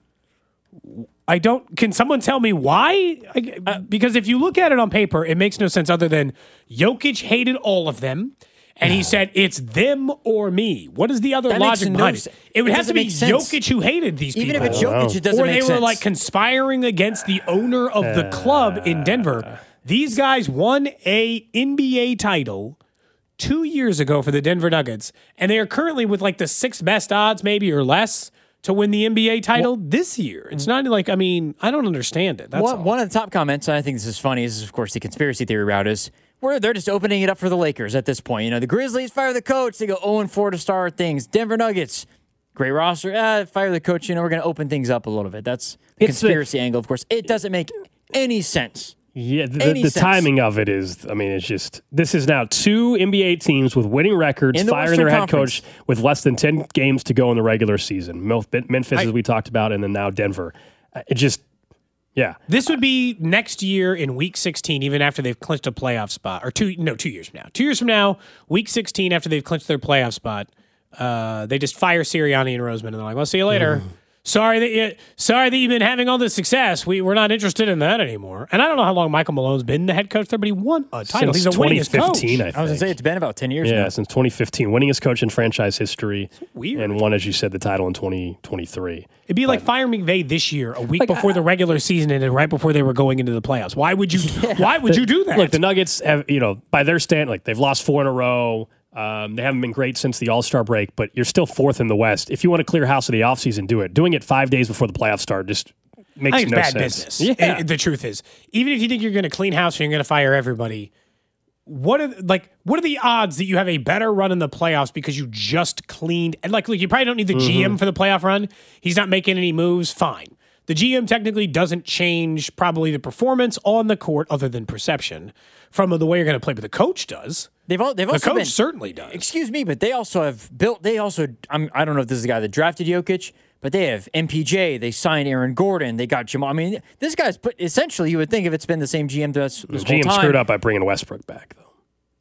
I don't. Can someone tell me why? I, because if you look at it on paper, it makes no sense other than Jokic hated all of them, and he said it's them or me. What is the other That makes logic no behind s- it? It would it have to doesn't be make sense. Jokic who hated these Even people. if it's Jokic, it doesn't or make they sense. were like conspiring against the owner of the club in Denver. These guys won a N B A title two years ago for the Denver Nuggets, and they are currently with like the sixth best odds, maybe or less, to win the N B A title this year. It's not like, I mean, I don't understand it. That's one, all. one of the top comments, and I think this is funny, is of course the conspiracy theory route is where they're just opening it up for the Lakers at this point. You know, the Grizzlies fire the coach, they go oh and four to start things. Denver Nuggets, great roster, ah, fire the coach. You know, we're going to open things up a little bit. That's the It's the- conspiracy angle, of course. It doesn't make any sense. Yeah, the, Any the sense. timing of it is, I mean, it's just, this is now two N B A teams with winning records In the firing Western their head Conference. coach with less than ten games to go in the regular season. Mel- Memphis, I- as we talked about, and then now Denver. Uh, It just, yeah. This would be next year in week sixteen, even after they've clinched a playoff spot. Or two, no, two years from now. Two years from now, week sixteen, after they've clinched their playoff spot, uh, they just fire Sirianni and Roseman, and they're like, well, see you later. Sorry that you, sorry that you've been having all this success. We we're not interested in that anymore. And I don't know how long Michael Malone's been the head coach there, but he won a title. Since He's a winningest twenty coach. fifteen, I I was think. going to say it's been about ten years Yeah, now. since twenty fifteen. Winningest coach in franchise history. weird. And won, as you said, the title in twenty twenty-three. It'd be like fire McVay this year, a week before the regular season ended, right before they were going into the playoffs. Why would you? Why would you do that? Look, the Nuggets have, you know, by their stand, like they've lost four in a row. Um, they haven't been great since the All-Star break, but you're still fourth in the West. If you want to clear house of the offseason, do it. Doing it five days before the playoffs start just makes I think no it's bad sense. business. Yeah. It- the truth is, even if you think you're going to clean house and you're going to fire everybody, what are like what are the odds that you have a better run in the playoffs because you just cleaned and like look, you probably don't need the G M for the playoff run. He's not making any moves. Fine. The G M technically doesn't change probably the performance on the court other than perception from the way you're going to play, but the coach does. They've all, they've The also coach been, certainly does. Excuse me, but they also have built. They also. I'm, I don't know if this is the guy that drafted Jokic, but they have M P J. They signed Aaron Gordon. They got Jamal. I mean, this guy's put. Essentially, you would think if it's been the same G M this, The this G M whole time. screwed up by bringing Westbrook back, though.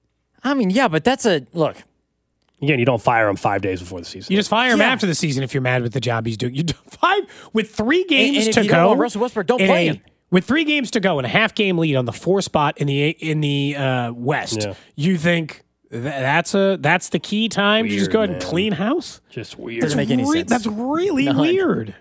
I mean, yeah, but that's a look. Again, you don't fire him five days before the season. You just fire him Yeah. after the season if you're mad with the job he's doing. You do five with three games and if to you don't go. want Russell Westbrook, don't in play a- him. With three games to go and a half game lead on the four spot in the in the uh, West, Yeah. you think th- that's a that's the key time to just Weird, go ahead and man. clean house? Just weird. Doesn't make any Re- sense. That's really None. weird.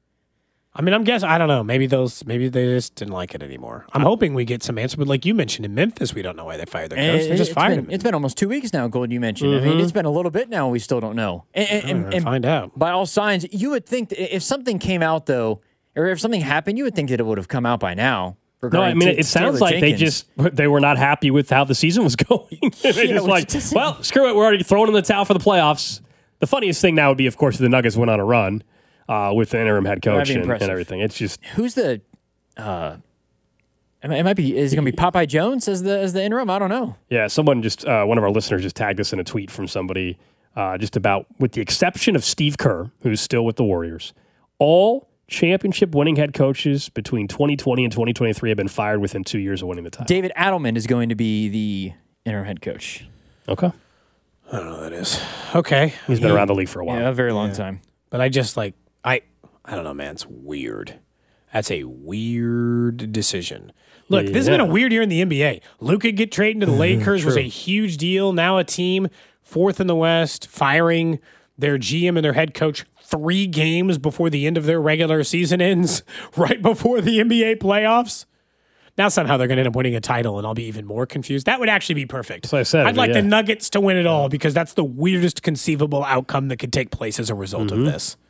I mean, I'm guessing. I don't know. Maybe those. Maybe they just didn't like it anymore. I'm hoping we get some answer. But like you mentioned in Memphis, we don't know why they fired their And coach. They it- just it's fired been, him. It's been almost two weeks now, Gold. You mentioned. I mean, it's been a little bit now. We still don't know. And, and, and, gonna and find out. by all signs, you would think that if something came out though, or if something happened, you would think that it would have come out by now. No, I regarding mean, T- it, it sounds Taylor like they Jenkins. just they were not happy with how the season was going. they Yeah, just which like, doesn't- well, screw it, we're already throwing in the towel for the playoffs. The funniest thing now would be, of course, if the Nuggets went on a run uh, with the interim head coach That'd be and, and impressive. everything. It's just Who's the? Uh, it might- it might be. Is it going to be Popeye Jones as the as the interim? I don't know. yeah. Someone just uh, one of our listeners just tagged us in a tweet from somebody uh, just about, with the exception of Steve Kerr, who's still with the Warriors, all championship winning head coaches between twenty twenty and twenty twenty-three have been fired within two years of winning the title. David Adelman is going to be the interim head coach. Okay, I don't know who that is. Okay, he's been around the league for a while. Yeah, a very long time. But I just like I I don't know, man. It's weird. That's a weird decision. Look, this has Yeah. been a weird year in the N B A. Luka get traded to the Lakers was a huge deal. Now a team fourth in the West, firing their G M and their head coach three games before the end of their regular season ends, right before the N B A playoffs. Now somehow they're going to end up winning a title, and I'll be even more confused. That would actually be perfect. That's what I said. I'd like yeah. the Nuggets to win it all because that's the weirdest conceivable outcome that could take place as a result Mm-hmm. of this.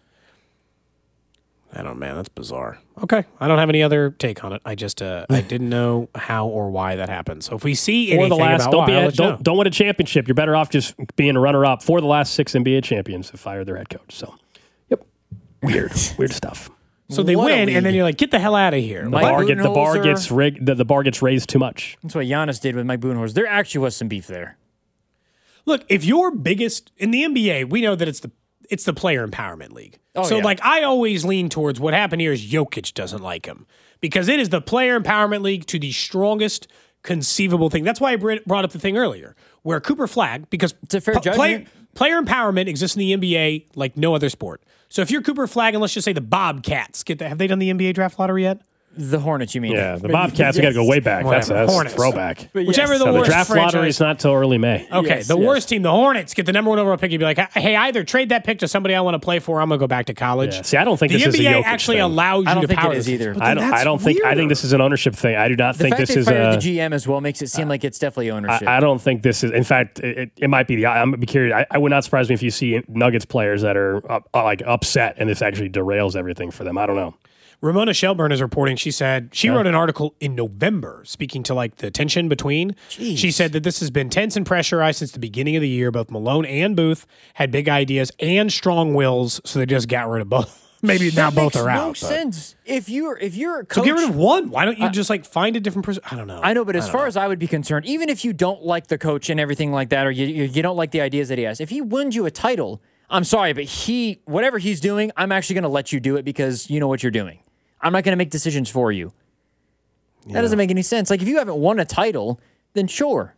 I don't, man, that's bizarre. Okay, I don't have any other take on it. I just, uh, I didn't know how or why that happened. So if we see For anything the last, about don't why, be I'll a, let you know. don't don't win a championship. You're better off just being a runner-up. For the last six N B A champions have fired their head coach. So, yep, weird, weird stuff. So they What a win, and then league. you're like, get the hell out of here. The Mike bar, get, the bar Budenholzer- gets rigged. The, the bar gets raised too much. That's what Giannis did with Mike Budenholzer. There actually was some beef there. Look, if your biggest in the N B A, we know that it's the it's the player empowerment league. Oh, so yeah. like I always lean towards what happened here is Jokic doesn't like him because it is the player empowerment league to the strongest conceivable thing. That's why I br- brought up the thing earlier where Cooper Flag because It's a fair p- player, judgment. player empowerment exists in the N B A like no other sport. So if you're Cooper Flag and let's just say the Bobcats get the, have they done the N B A draft lottery yet? The Hornets, you mean? Yeah, the But- Bobcats, you got to go way back. That's, Whatever. that's a Hornets. throwback. But Whichever yes. the So the worst draft franchise. lottery is not till early May. Okay, Yes, the yes. worst team, the Hornets, get the number one overall pick. You'd be like, hey, I either trade that pick to somebody I want to play for, or I'm going to go back to college. Yeah. See, I don't think the this is a N B A Jokic actually thing. allows you I don't to think it power is this. either. But I then don't. that's I don't think. I weirder. think this is an ownership thing. I do not The think fact this they is fired a. the G M as well makes it seem like it's definitely ownership. I, I don't think this is. In fact, it, it might be the. I'm be curious. I, I would not surprise me if you see Nuggets players that are up, like upset, and this actually derails everything for them. I don't know. Ramona Shelburne is reporting. She said she wrote an article in November speaking to like the tension between. Jeez. She said that this has been tense and pressurized since the beginning of the year. Both Malone and Booth had big ideas and strong wills, so they just got rid of both. Maybe now That both makes are out. No but- sense. If you're if you're a coach, So get rid of one. Why don't you just like find a different person? I don't know. I know, but I as don't far know. as I would be concerned, even if you don't like the coach and everything like that, or you, you you don't like the ideas that he has, if he wins you a title, I'm sorry, but he whatever he's doing, I'm actually going to let you do it because you know what you're doing. I'm not going to make decisions for you. That doesn't make any sense. Like if you haven't won a title, then sure.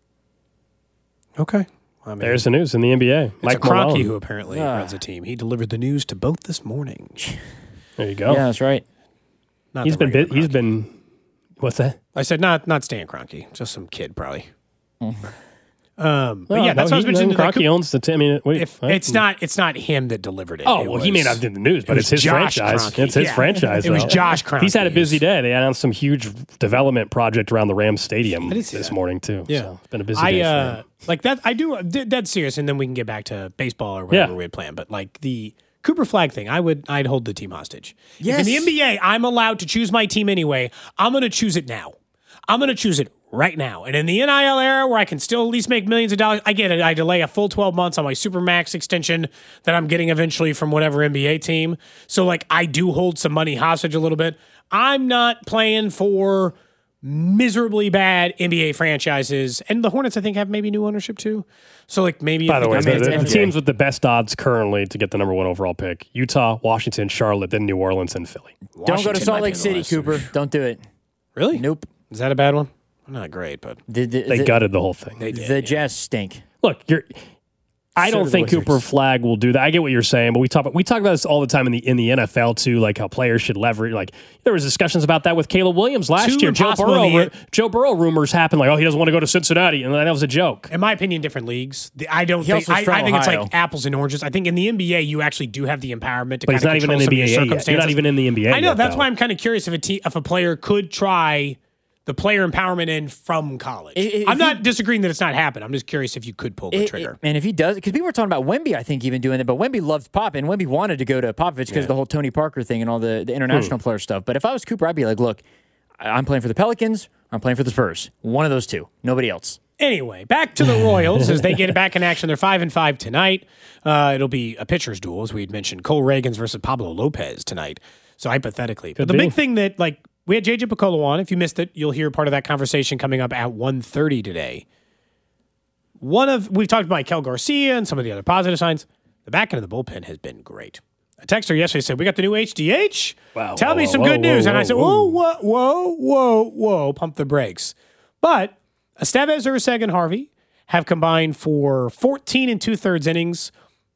Okay. I mean, There's the news in the N B A. it's Mike a Kroenke Malone. who apparently Ah. runs a team. He delivered the news to both this morning. There you go. Yeah, that's right. Not he's the been. regular Bit, he's Kroenke. been. What's that? I said not not Stan Kroenke, just some kid probably. Um, but Well, yeah, that's no, what I was he- mentioning. like, Kroenke owns the team. I mean, wait, if what? it's not it's not him that delivered it. Oh, It well, he may was- not do the news, but it it's was his Josh franchise. Kroenke. It's his Yeah. franchise. It was though. Josh Kroenke. He's had a busy day. They announced some huge development project around the Rams Stadium I did see this that. morning too. Yeah, So it's been a busy I day. for uh, him. like that. I do dead dead serious, and then we can get back to baseball or whatever Yeah. we had planned. But like the Cooper Flag thing, I would I'd hold the team hostage. If Yes. in the N B A, I'm allowed to choose my team anyway. I'm going to choose it now. I'm going to choose it right now. And in the N I L era, where I can still at least make millions of dollars, I get it. I delay a full twelve months on my Supermax extension that I'm getting eventually from whatever N B A team. So like I do hold some money hostage a little bit. I'm not playing for miserably bad N B A franchises, and the Hornets I think have maybe new ownership too. So like maybe By the way, I mean, the, it's the N B A. teams with the best odds currently to get the number one overall pick: Utah, Washington, Charlotte, then New Orleans, and Philly. Don't go Washington to Salt might be Lake the City, last. Cooper. Don't do it. Really? Nope. Is that a bad one? Not great, but The, the, They the, gutted the whole thing. they did. the yeah. Jazz stink. Look, you're. I So don't do the think Wizards. Cooper Flag will do that. I get what you're saying, but we talk about we talk about this all the time in the in the N F L too, like how players should leverage. Like there was discussions about that with Caleb Williams last Too year. Joe impossible Burrow, in the- ru- Joe Burrow rumors happened like, oh, he doesn't want to go to Cincinnati, and that was a joke. In my opinion, different leagues. The- I don't He think. also is I, from I think it's Ohio. like apples and oranges. I think in the N B A, you actually do have the empowerment to. But he's kind not of even in control the some of N B A your yet. You're circumstances. not even in the N B A I know. yet, That's though. why I'm kind of curious if a te- if a player could try the player empowerment in from college. I- if I'm not he- disagreeing that it's not happened. I'm just curious if you could pull the It- trigger. it- and if he does, because people were talking about Wemby, I think even doing it, but Wemby loved Pop, and Wemby wanted to go to Popovich because of the whole Tony Parker thing and all the, the international Hmm. player stuff. But if I was Cooper, I'd be like, look, I- I'm playing for the Pelicans, or I'm playing for the Spurs. One of those two. Nobody else. Anyway, back to the Royals as they get back in action. They're five and five tonight. Uh, it'll be a pitcher's duel, as we had mentioned. Cole Reagans versus Pablo Lopez tonight. So hypothetically, but the be. big thing that like we had J J Piccolo on. If you missed it, you'll hear part of that conversation coming up at one thirty today. One of we've talked about Maikel Garcia and some of the other positive signs. The back end of the bullpen has been great. A texter yesterday said, "We got the new H D H. Wow, Tell whoa, me whoa, some whoa, good news." whoa, and I whoa, said, whoa. "Whoa, whoa, whoa, whoa, whoa! Pump the brakes." But Estevez, Urseg, and Harvey have combined for fourteen and two thirds innings,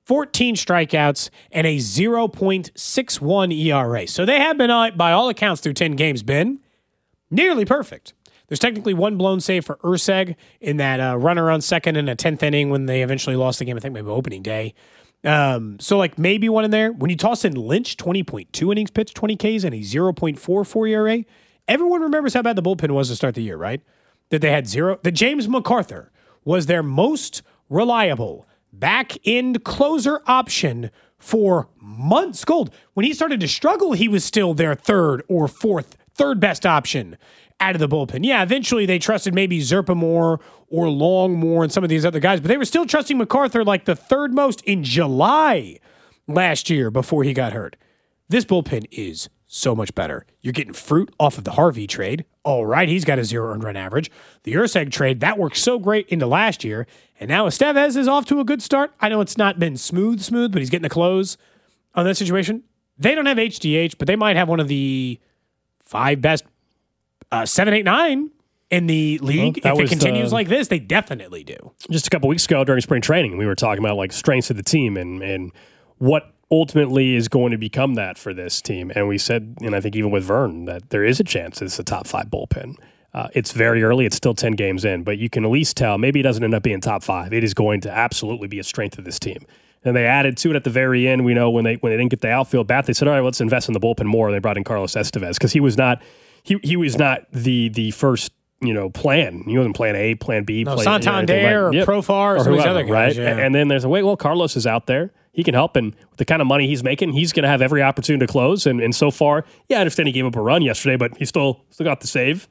fourteen strikeouts, and a zero point six one E R A. So they have been, uh, by all accounts, through ten games, been nearly perfect. There's technically one blown save for Urseg in that uh, runner on second in a tenth inning when they eventually lost the game, I think maybe opening day. Um, so, like, maybe one in there. When you toss in Lynch, twenty point two innings pitched, twenty Ks, and a zero point four four E R A, everyone remembers how bad the bullpen was to start the year, right? That they had zero. That James McArthur was their most reliable back-end closer option for months. Gold. When he started to struggle, he was still their third or fourth, third best option out of the bullpen. Yeah, eventually they trusted maybe Zerpa more or Long more and some of these other guys, but they were still trusting McArthur like the third most in July last year before he got hurt. This bullpen is so much better. You're getting fruit off of the Harvey trade. All right, he's got a zero earned run average. The Urseg trade, that worked so great into last year, and now Estevez is off to a good start. I know it's not been smooth, smooth, but he's getting the close on that situation. They don't have H D H, but they might have one of the five best Uh, seven, eight, nine in the league. Well, if it was, continues uh, like this, they definitely do. Just a couple weeks ago during spring training, we were talking about like strengths of the team and, and what ultimately is going to become that for this team. And we said, and I think even with Vern, that there is a chance it's a top five bullpen. Uh, it's very early. It's still ten games in, but you can at least tell maybe it doesn't end up being top five. It is going to absolutely be a strength of this team. And they added to it at the very end. We know when they when they didn't get the outfield bat, they said, all right, let's invest in the bullpen more. They brought in Carlos Estevez because he was not He he was not the the first, you know, plan. He wasn't plan A, plan B. No, plan, Santander you know, like, or yep. Profar or, or some of these whoever, other guys. right? Yeah. And then there's a way, well, Carlos is out there. He can help. And with the kind of money he's making, he's going to have every opportunity to close. And and so far, yeah, I understand he gave up a run yesterday, but he still still got the save.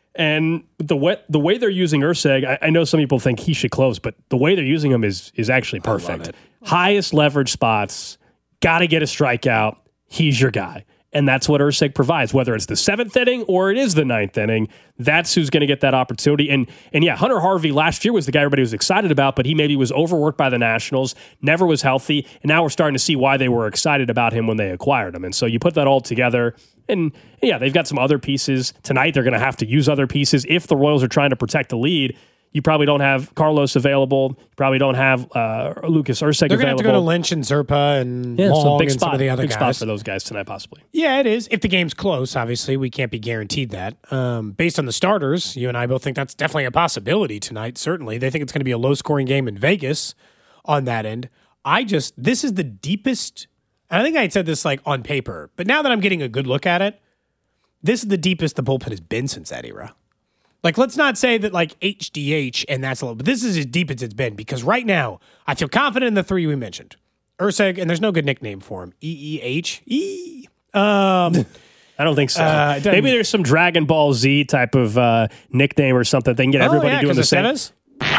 And the way, the way they're using Urseg, I, I know some people think he should close, but the way they're using him is is actually perfect. Highest leverage spots, got to get a strikeout. He's your guy. And that's what Urseg provides, whether it's the seventh inning or it is the ninth inning. That's who's going to get that opportunity. And and yeah, Hunter Harvey last year was the guy everybody was excited about, but he maybe was overworked by the Nationals, never was healthy, and now we're starting to see why they were excited about him when they acquired him. And so you put that all together, and yeah, they've got some other pieces. Tonight they're going to have to use other pieces. If the Royals are trying to protect the lead, you probably don't have Carlos available. You probably don't have uh, Lucas Urseg available. They're going to have to go to Lynch and Zerpa and yeah, Long so big and spot, some of the other big guys. spot for those guys tonight, possibly. Yeah, it is. If the game's close, obviously, we can't be guaranteed that. Um, based on the starters, you and I both think that's definitely a possibility tonight, certainly. They think it's going to be a low-scoring game in Vegas on that end. I just, this is the deepest, and I think I had said this like on paper, but now that I'm getting a good look at it, this is the deepest the bullpen has been since that era. Like, let's not say that, like, H D H and that's a little, but this is as deep as it's been because right now, I feel confident in the three we mentioned. Urseg, and there's no good nickname for him. E E H? E. Um, I don't think so. Uh, Maybe there's some Dragon Ball Z type of uh, nickname or something. They can get oh, everybody yeah, doing the same. Estevez?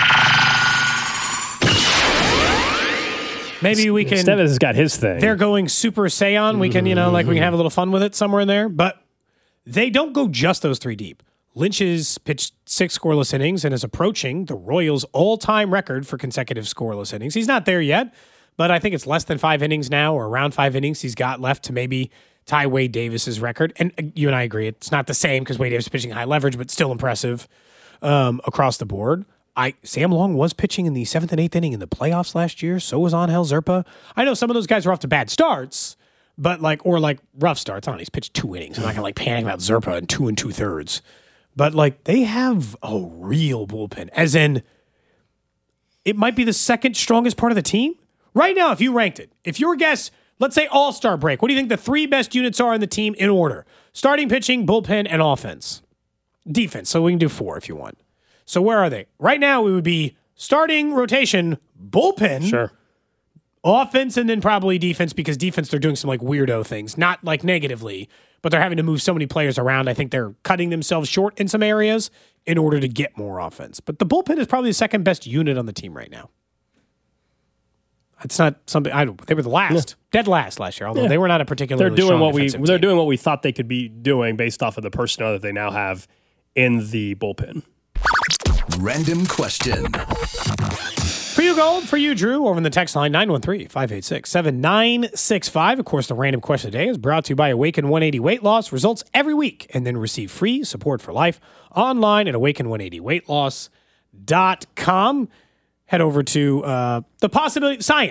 Maybe we can. Estevez has got his thing. They're going Super Saiyan. We can, you know, like we can have a little fun with it somewhere in there. But they don't go just those three deep. Lynch has pitched six scoreless innings and is approaching the Royals' all-time record for consecutive scoreless innings. He's not there yet, but I think it's less than five innings now, or around five innings he's got left to maybe tie Wade Davis's record. And you and I agree, it's not the same because Wade Davis is pitching high leverage, but still impressive um, across the board. I Sam Long was pitching in the seventh and eighth inning in the playoffs last year. So was Angel Zerpa. I know some of those guys are off to bad starts, but like or like rough starts. I don't know. He's pitched two innings. I'm not gonna like panic about Zerpa in two and two thirds. But, like, they have a real bullpen, as in it might be the second strongest part of the team. Right now, if you ranked it, if your guess, let's say all-star break, what do you think the three best units are in the team in order? Starting pitching, bullpen, and offense. Defense, so we can do four if you want. So where are they? Right now, we would be starting rotation, bullpen, sure, offense, and then probably defense, because defense, they're doing some, like, weirdo things. Not, like, negatively, but they're having to move so many players around. I think they're cutting themselves short in some areas in order to get more offense. But the bullpen is probably the second best unit on the team right now. It's not something I don't. They were the last, yeah. dead last last year. Although yeah. they were not a particularly they're doing strong what we team. they're doing what we thought they could be doing based off of the personnel that they now have in the bullpen. Random question. For you, Gold. For you, Drew. Over in the text line, nine one three, five eight six, seven nine six five. Of course, the random question today is brought to you by Awaken one eighty Weight Loss. Results every week, and then receive free support for life online at awaken one eighty weight loss dot com. Head over to uh, the possibility, science.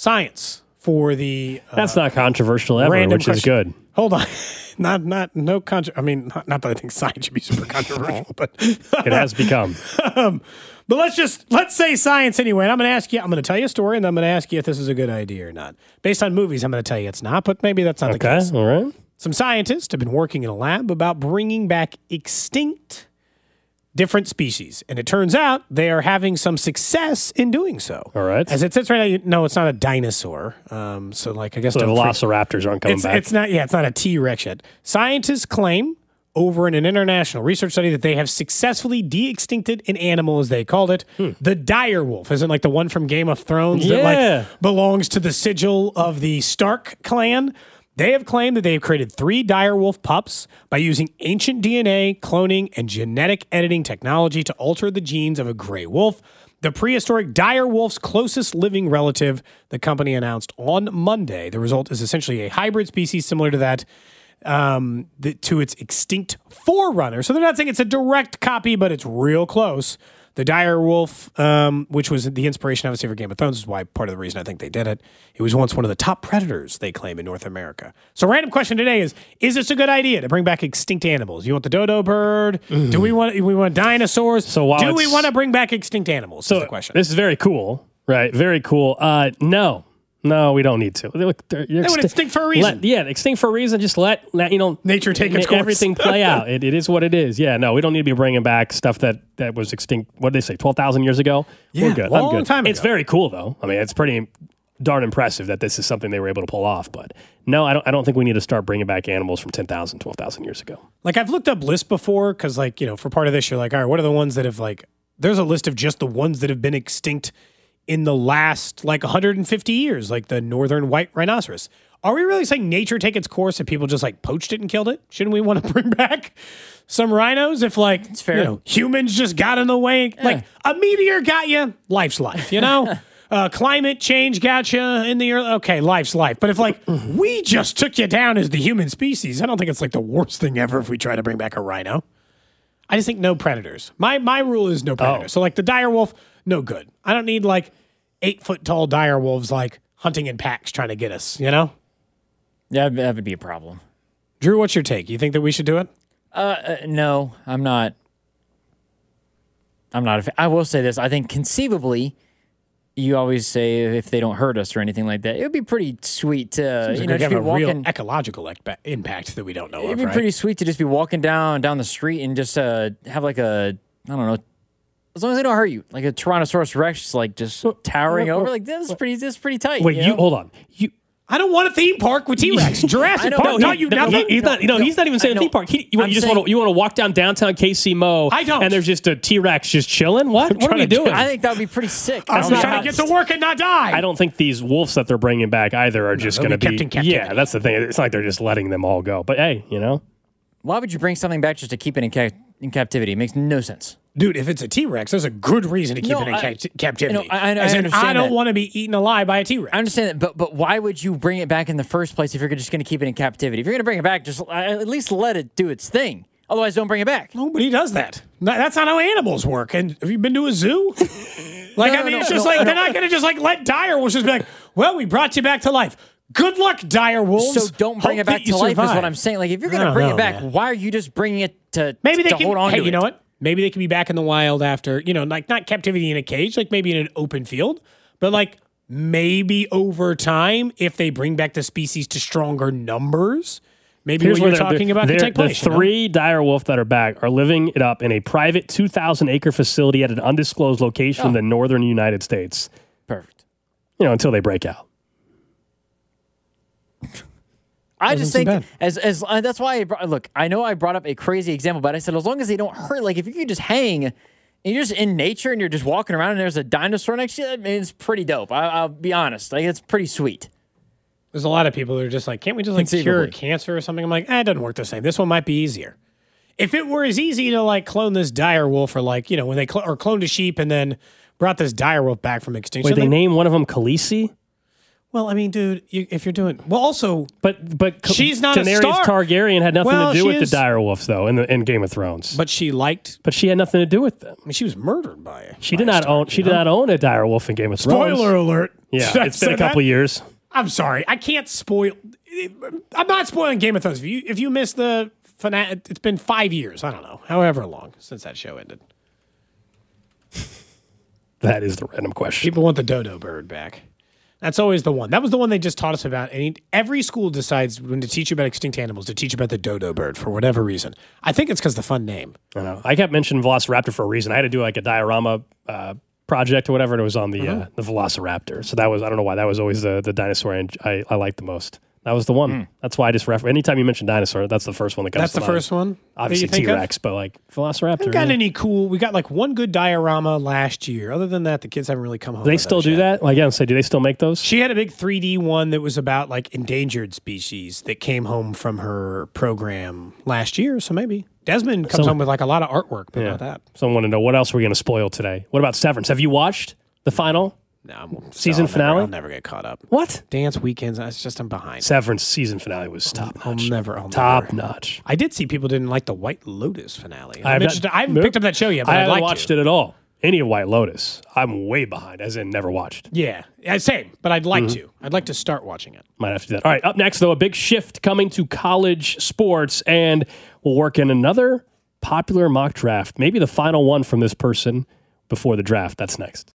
science for the. Uh, That's not controversial ever, which question. is good. Hold on. Not, not, no contra- I mean, not, not that I think science should be super controversial, but it has become. um, but let's just, let's say science anyway. And I'm going to ask you, I'm going to tell you a story and I'm going to ask you if this is a good idea or not. Based on movies, I'm going to tell you it's not, but maybe that's not okay, the case. All right. Some scientists have been working in a lab about bringing back extinct different species. And it turns out they are having some success in doing so. All right. As it sits right now, you, no, it's not a dinosaur. Um, so, like, I guess So the don't velociraptors aren't coming it's, back. It's not, yeah, it's not a T-Rex yet. Scientists claim over in an international research study that they have successfully de-extincted an animal, as they called it, hmm. the dire wolf. Isn't like the one from Game of Thrones yeah. that like belongs to the sigil of the Stark clan? They have claimed that they have created three dire wolf pups by using ancient D N A, cloning, and genetic editing technology to alter the genes of a gray wolf. The prehistoric dire wolf's closest living relative, the company announced on Monday. The result is essentially a hybrid species similar to that, um, the, to its extinct forerunner. So they're not saying it's a direct copy, but it's real close. The dire wolf, um, which was the inspiration, obviously, for Game of Thrones, is why part of the reason I think they did it. It was once one of the top predators, they claim, in North America. So random question today is, is this a good idea to bring back extinct animals? You want the dodo bird? Mm. Do we want we want dinosaurs? So while Do we want to bring back extinct animals? So is the question. This is very cool, right? Very cool. Uh, no. No, we don't need to. They, look, they're, they extin- would extinct for a reason. Let, yeah, extinct for a reason. Just let, let you know nature take its course. Everything play out. It, it is what it is. Yeah, no, we don't need to be bringing back stuff that, that was extinct. What did they say? Twelve thousand years ago. Yeah, we're good. long I'm good. time ago. It's very cool though. I mean, it's pretty darn impressive that this is something they were able to pull off. But no, I don't. I don't think we need to start bringing back animals from ten thousand, twelve thousand years ago. Like I've looked up lists before because, like, you know, for part of this, you're like, all right, what are the ones that have like? There's a list of just the ones that have been extinct in the last like one hundred fifty years, like the northern white rhinoceros. Are we really saying nature take its course if people just like poached it and killed it? Shouldn't we want to bring back some rhinos if like it's fair. You know, humans just got in the way? Yeah. Like a meteor got you, life's life, you know? uh, climate change got you in the earth. Okay, life's life. But if like we just took you down as the human species, I don't think it's like the worst thing ever if we try to bring back a rhino. I just think no predators. My my rule is no predators. Oh. So like the dire wolf, no good. I don't need like eight foot tall dire wolves like hunting in packs trying to get us, you know? Yeah, that would be a problem. Drew, what's your take? You think that we should do it? Uh, uh no, I'm not. I'm not. A fa- I will say this. I think conceivably, you always say if they don't hurt us or anything like that, it would be pretty sweet to Seems you like know we just have be a real walking. ecological ec- impact that we don't know It'd of, be right? pretty sweet to just be walking down down the street and just uh, have like a I don't know. As long as they don't hurt you, like a Tyrannosaurus Rex, just like just towering over, like this is pretty. This is pretty tight. Wait, you, you know? hold on. You I don't want a theme park with T-Rex. Jurassic know, Park no, taught he- you No, nothing? he- he's not. You know, No, he's not even saying I theme know. park. He, you, I'm you just saying- want to you want to walk down downtown K C Mo. I don't. And there's just a T-Rex just chilling. What? What are trying we to- doing? I think that would be pretty sick. I I was don't know trying how- to get to work and not die. I don't think these wolves that they're bringing back either are just they'll going to be be. kept in captivity. Yeah, that's the thing. It's not like they're just letting them all go. But hey, you know, Why would you bring something back just to keep it in, ca- in captivity? It makes no sense. Dude, if it's a T-Rex, there's a good reason to keep No, it in I- ca- captivity. you know, I- I- I As in, understand I don't that. want to be eaten alive by a T-Rex. I understand that, but but why would you bring it back in the first place if you're just going to keep it in captivity? If you're going to bring it back, just uh, at least let it do its thing. Otherwise, don't bring it back. Nobody does that. No, that's not how animals work. And have you been to a zoo? Like, No, I no, mean, no, it's just no, like, no. they're not going to just like let dire wolves just be like, well, we brought you back to life. Good luck, dire wolves. So don't bring Hope it back that you to life is survive. what I'm saying. Like if you're going I to don't bring know, it back, man. why are you just bringing it to Maybe they to can, hold on hey, to you it? know what? Maybe they can be back in the wild after, you know, like not captivity in a cage, like maybe in an open field, but like maybe over time, if they bring back the species to stronger numbers, maybe here's what where you're they're- talking about they're- can take place. The you know? three dire wolf that are back are living it up in a private two thousand acre facility at an undisclosed location Oh. in the northern United States. Perfect. You know, until they break out. I Doesn't just seem think bad. as as uh, that's why I brought, look. I know I brought up a crazy example, but I said as long as they don't hurt. Like if you can just hang, and you're just in nature and you're just walking around and there's a dinosaur next to you, I mean, it's pretty dope. I, I'll be honest. Like it's pretty sweet. There's a lot of people that are just like, can't we just like cure Conceivably. cancer or something? I'm like, eh, it doesn't work the same. This one might be easier. If it were as easy to like clone this dire wolf or like, you know, when they cl- or cloned a sheep and then brought this dire wolf back from extinction. Wait, they like- name one of them Khaleesi? well, I mean, dude, you, if you're doing, well, also, But but She's not a Daenerys Stark. Targaryen had nothing Well, to do she with is- the dire wolves though in the in Game of Thrones. but she liked, But she had nothing to do with them. I mean, she was murdered by it. She did not own. She did not own a dire wolf in Game of Thrones. Spoiler alert. Yeah, Should I it's been say a couple that? years. I'm sorry. I can't spoil. I'm not spoiling Game of Thrones. If you if you missed the finale, it's been five years. I don't know, however long since that show ended. That is the random question. People want the dodo bird back. That's always the one. That was the one they just taught us about. And every school decides when to teach you about extinct animals to teach you about the dodo bird for whatever reason. I think it's because the fun name. I know. I kept mentioning Velociraptor for a reason. I had to do like a diorama uh, project or whatever, and it was on the uh-huh. uh, the Velociraptor. So that was, I don't know why, that was always the, the dinosaur I, I, I liked the most. That was the one. Mm. That's why I just refer. Anytime you mention dinosaur, that's the first one that comes that's to mind. That's the first one? Obviously T-Rex, but like Velociraptor. We got yeah. any cool, we got like one good diorama last year. Other than that, the kids haven't really come home. Do they still do yet. that? Like, yeah, say, do they still make those? She had a big three D one that was about like endangered species that came home from her program last year. So maybe Desmond comes Some, home with like a lot of artwork yeah. about that. Someone want to know, what else are we going to spoil today? What about Severance? Have you watched the final? No, I'm, season I'll finale? Never, I'll never get caught up. What? Dance weekends. It's just I'm behind. Severance season finale was top notch. I'll never. I'll top never. notch. I did see people didn't like the White Lotus finale. I, I'm not, I haven't picked up that show yet, but I I'd haven't like watched to. it at all. Any of White Lotus. I'm way behind, as in never watched. Yeah, same. But I'd like mm-hmm. to. I'd like to start watching it. Might have to do that. All right. Up next, though, a big shift coming to college sports, and we'll work in another popular mock draft. Maybe the final one from this person before the draft. That's next.